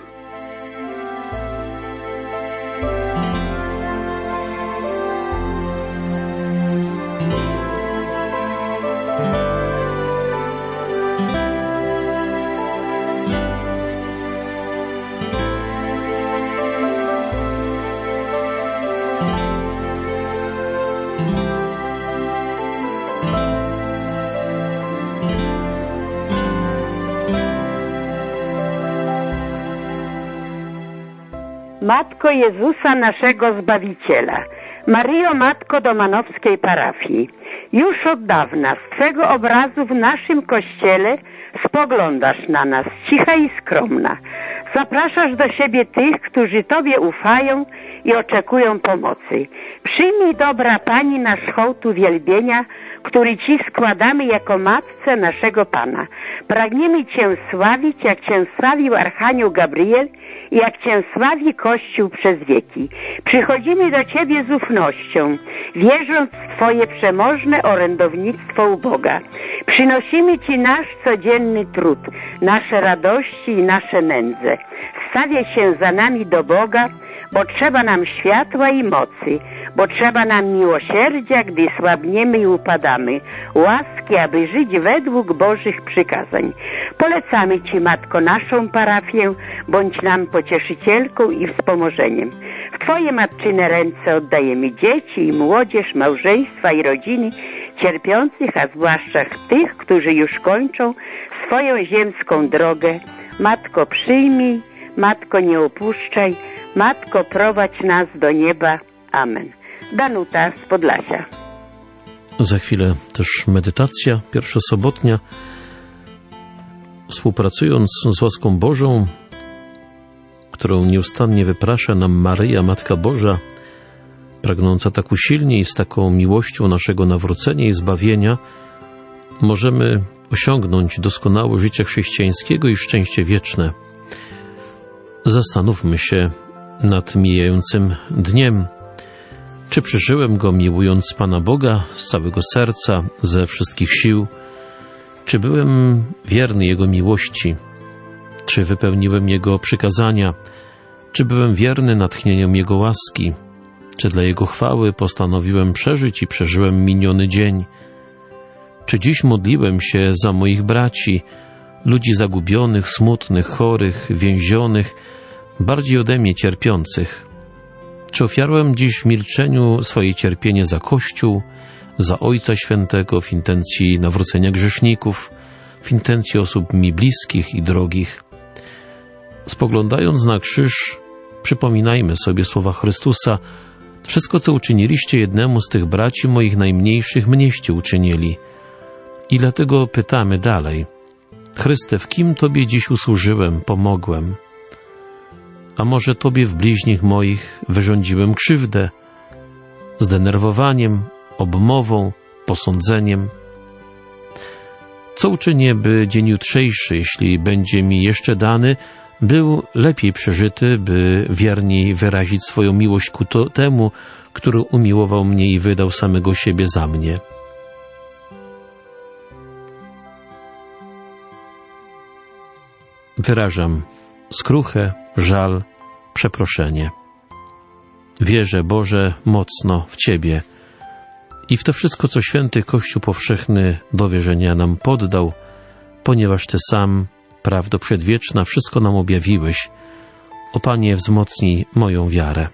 Matko Jezusa, naszego Zbawiciela, Maryjo, Matko Domanowskiej Parafii, już od dawna z Twego obrazu w naszym Kościele spoglądasz na nas, cicha i skromna. Zapraszasz do siebie tych, którzy Tobie ufają i oczekują pomocy. Przyjmij, dobra Pani, nasz hołd uwielbienia, który Ci składamy jako Matce naszego Pana. Pragniemy Cię sławić, jak Cię sławił Archanioł Gabriel i jak Cię sławi Kościół przez wieki. Przychodzimy do Ciebie z ufnością, wierząc w Twoje przemożne orędownictwo u Boga. Przynosimy Ci nasz codzienny trud, nasze radości i nasze nędze. Stawiaj się za nami do Boga, bo trzeba nam światła i mocy, bo trzeba nam miłosierdzia, gdy słabniemy i upadamy, łaski, aby żyć według Bożych przykazań. Polecamy Ci, Matko, naszą parafię, bądź nam pocieszycielką i wspomożeniem. W Twoje matczyne ręce oddajemy dzieci i młodzież, małżeństwa i rodziny cierpiących, a zwłaszcza tych, którzy już kończą swoją ziemską drogę. Matko, przyjmij, Matko, nie opuszczaj, Matko, prowadź nas do nieba. Amen. Danuta z Podlasia. Za chwilę też medytacja pierwszosobotnia. Współpracując z łaską Bożą, którą nieustannie wyprasza nam Maryja, Matka Boża, pragnąca tak usilnie i z taką miłością naszego nawrócenia i zbawienia, możemy osiągnąć doskonałe życie chrześcijańskiego i szczęście wieczne. Zastanówmy się nad mijającym dniem. Czy przeżyłem go miłując Pana Boga z całego serca, ze wszystkich sił? Czy byłem wierny Jego miłości? Czy wypełniłem Jego przykazania? Czy byłem wierny natchnieniom Jego łaski? Czy dla Jego chwały postanowiłem przeżyć i przeżyłem miniony dzień? Czy dziś modliłem się za moich braci, ludzi zagubionych, smutnych, chorych, więzionych, bardziej ode mnie cierpiących? Czy ofiarowałem dziś w milczeniu swoje cierpienie za Kościół, za Ojca Świętego w intencji nawrócenia grzeszników, w intencji osób mi bliskich i drogich? Spoglądając na krzyż, przypominajmy sobie słowa Chrystusa: wszystko, co uczyniliście jednemu z tych braci moich najmniejszych, mnieście uczynili. I dlatego pytamy dalej: Chryste, w kim Tobie dziś usłużyłem, pomogłem? A może Tobie w bliźnich moich wyrządziłem krzywdę, zdenerwowaniem, obmową, posądzeniem? Co uczynię, by dzień jutrzejszy, jeśli będzie mi jeszcze dany, był lepiej przeżyty, by wierniej wyrazić swoją miłość ku temu, który umiłował mnie i wydał samego siebie za mnie? wyrażam skruchę, żal, przeproszenie. Wierzę, Boże, mocno w Ciebie i w to wszystko, co święty Kościół powszechny do wierzenia nam poddał, ponieważ Ty sam, prawdo przedwieczna, wszystko nam objawiłeś. O Panie, wzmocnij moją wiarę.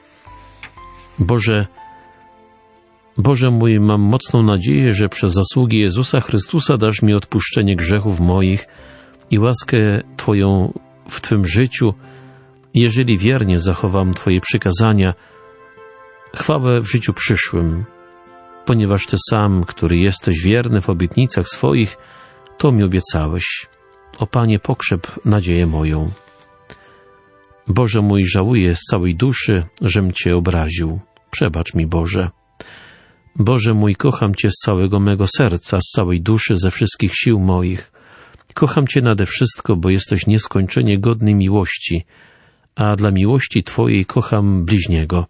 Boże mój, mam mocną nadzieję, że przez zasługi Jezusa Chrystusa dasz mi odpuszczenie grzechów moich i łaskę Twoją w Twym życiu, jeżeli wiernie zachowam Twoje przykazania, chwałę w życiu przyszłym, ponieważ Ty sam, który jesteś wierny w obietnicach swoich, to mi obiecałeś. O Panie, pokrzep nadzieję moją. Boże mój, żałuję z całej duszy, żem Cię obraził. Przebacz mi, Boże. Boże mój, kocham Cię z całego mego serca, z całej duszy, ze wszystkich sił moich. Kocham Cię nade wszystko, bo jesteś nieskończenie godny miłości, a dla miłości Twojej kocham bliźniego,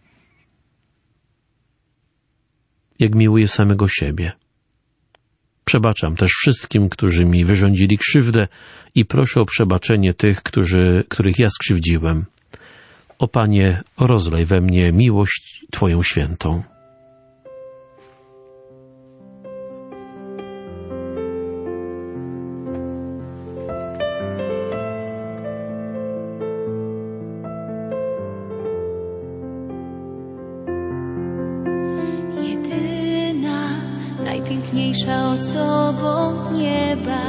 jak miłuję samego siebie. Przebaczam też wszystkim, którzy mi wyrządzili krzywdę i proszę o przebaczenie tych, których ja skrzywdziłem. O Panie, rozlej we mnie miłość Twoją świętą. Najpiękniejsza ozdobą nieba,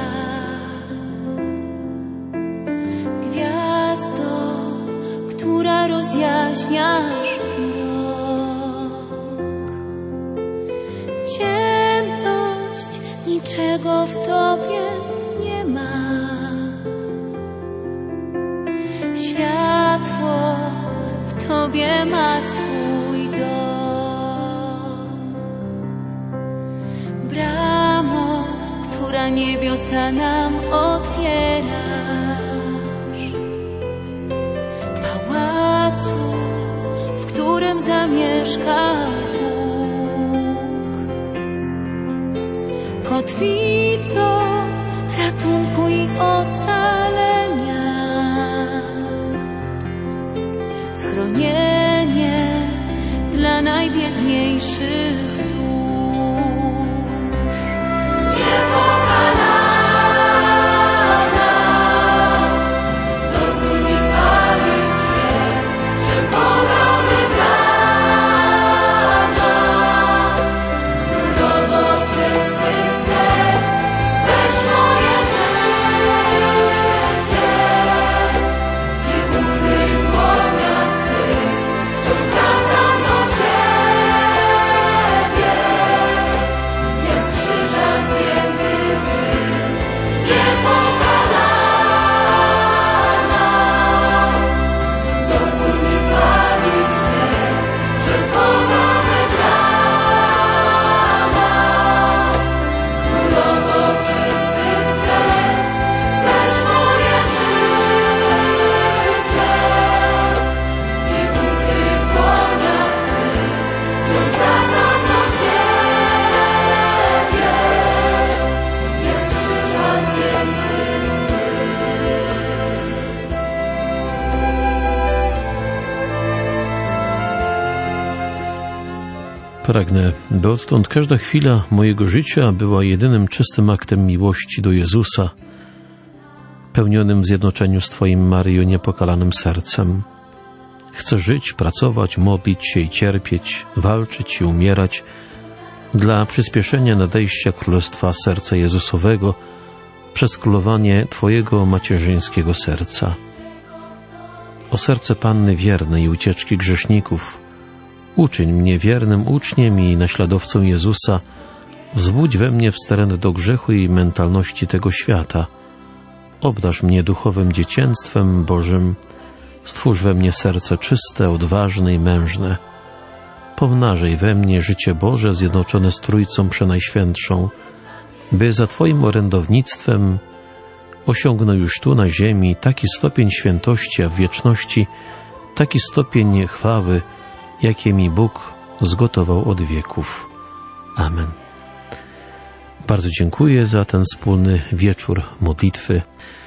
gwiazdo, która rozjaśniasz mrok. Ciemność, niczego w Tobie nie ma. Światło w Tobie ma swój dom. Bramo, która niebiosa nam otwierasz, pałacu, w którym zamieszka Bóg, kotwicą ratunku i ocalenia, schronienie dla najbiedniejszych. Pragnę, by odtąd każda chwila mojego życia była jedynym czystym aktem miłości do Jezusa, pełnionym w zjednoczeniu z Twoim, Maryjo, niepokalanym sercem. Chcę żyć, pracować, modlić się i cierpieć, walczyć i umierać dla przyspieszenia nadejścia Królestwa Serca Jezusowego przez królowanie Twojego macierzyńskiego serca. O serce Panny wiernej i ucieczki grzeszników, uczyń mnie wiernym uczniem i naśladowcą Jezusa, wzbudź we mnie wstręt do grzechu i mentalności tego świata. Obdarz mnie duchowym dziecięctwem Bożym, stwórz we mnie serce czyste, odważne i mężne. Pomnażaj we mnie życie Boże zjednoczone z Trójcą Przenajświętszą, by za Twoim orędownictwem osiągnął już tu na ziemi taki stopień świętości, a w wieczności taki stopień chwały, jakie mi Bóg zgotował od wieków. Amen. Bardzo dziękuję za ten wspólny wieczór modlitwy.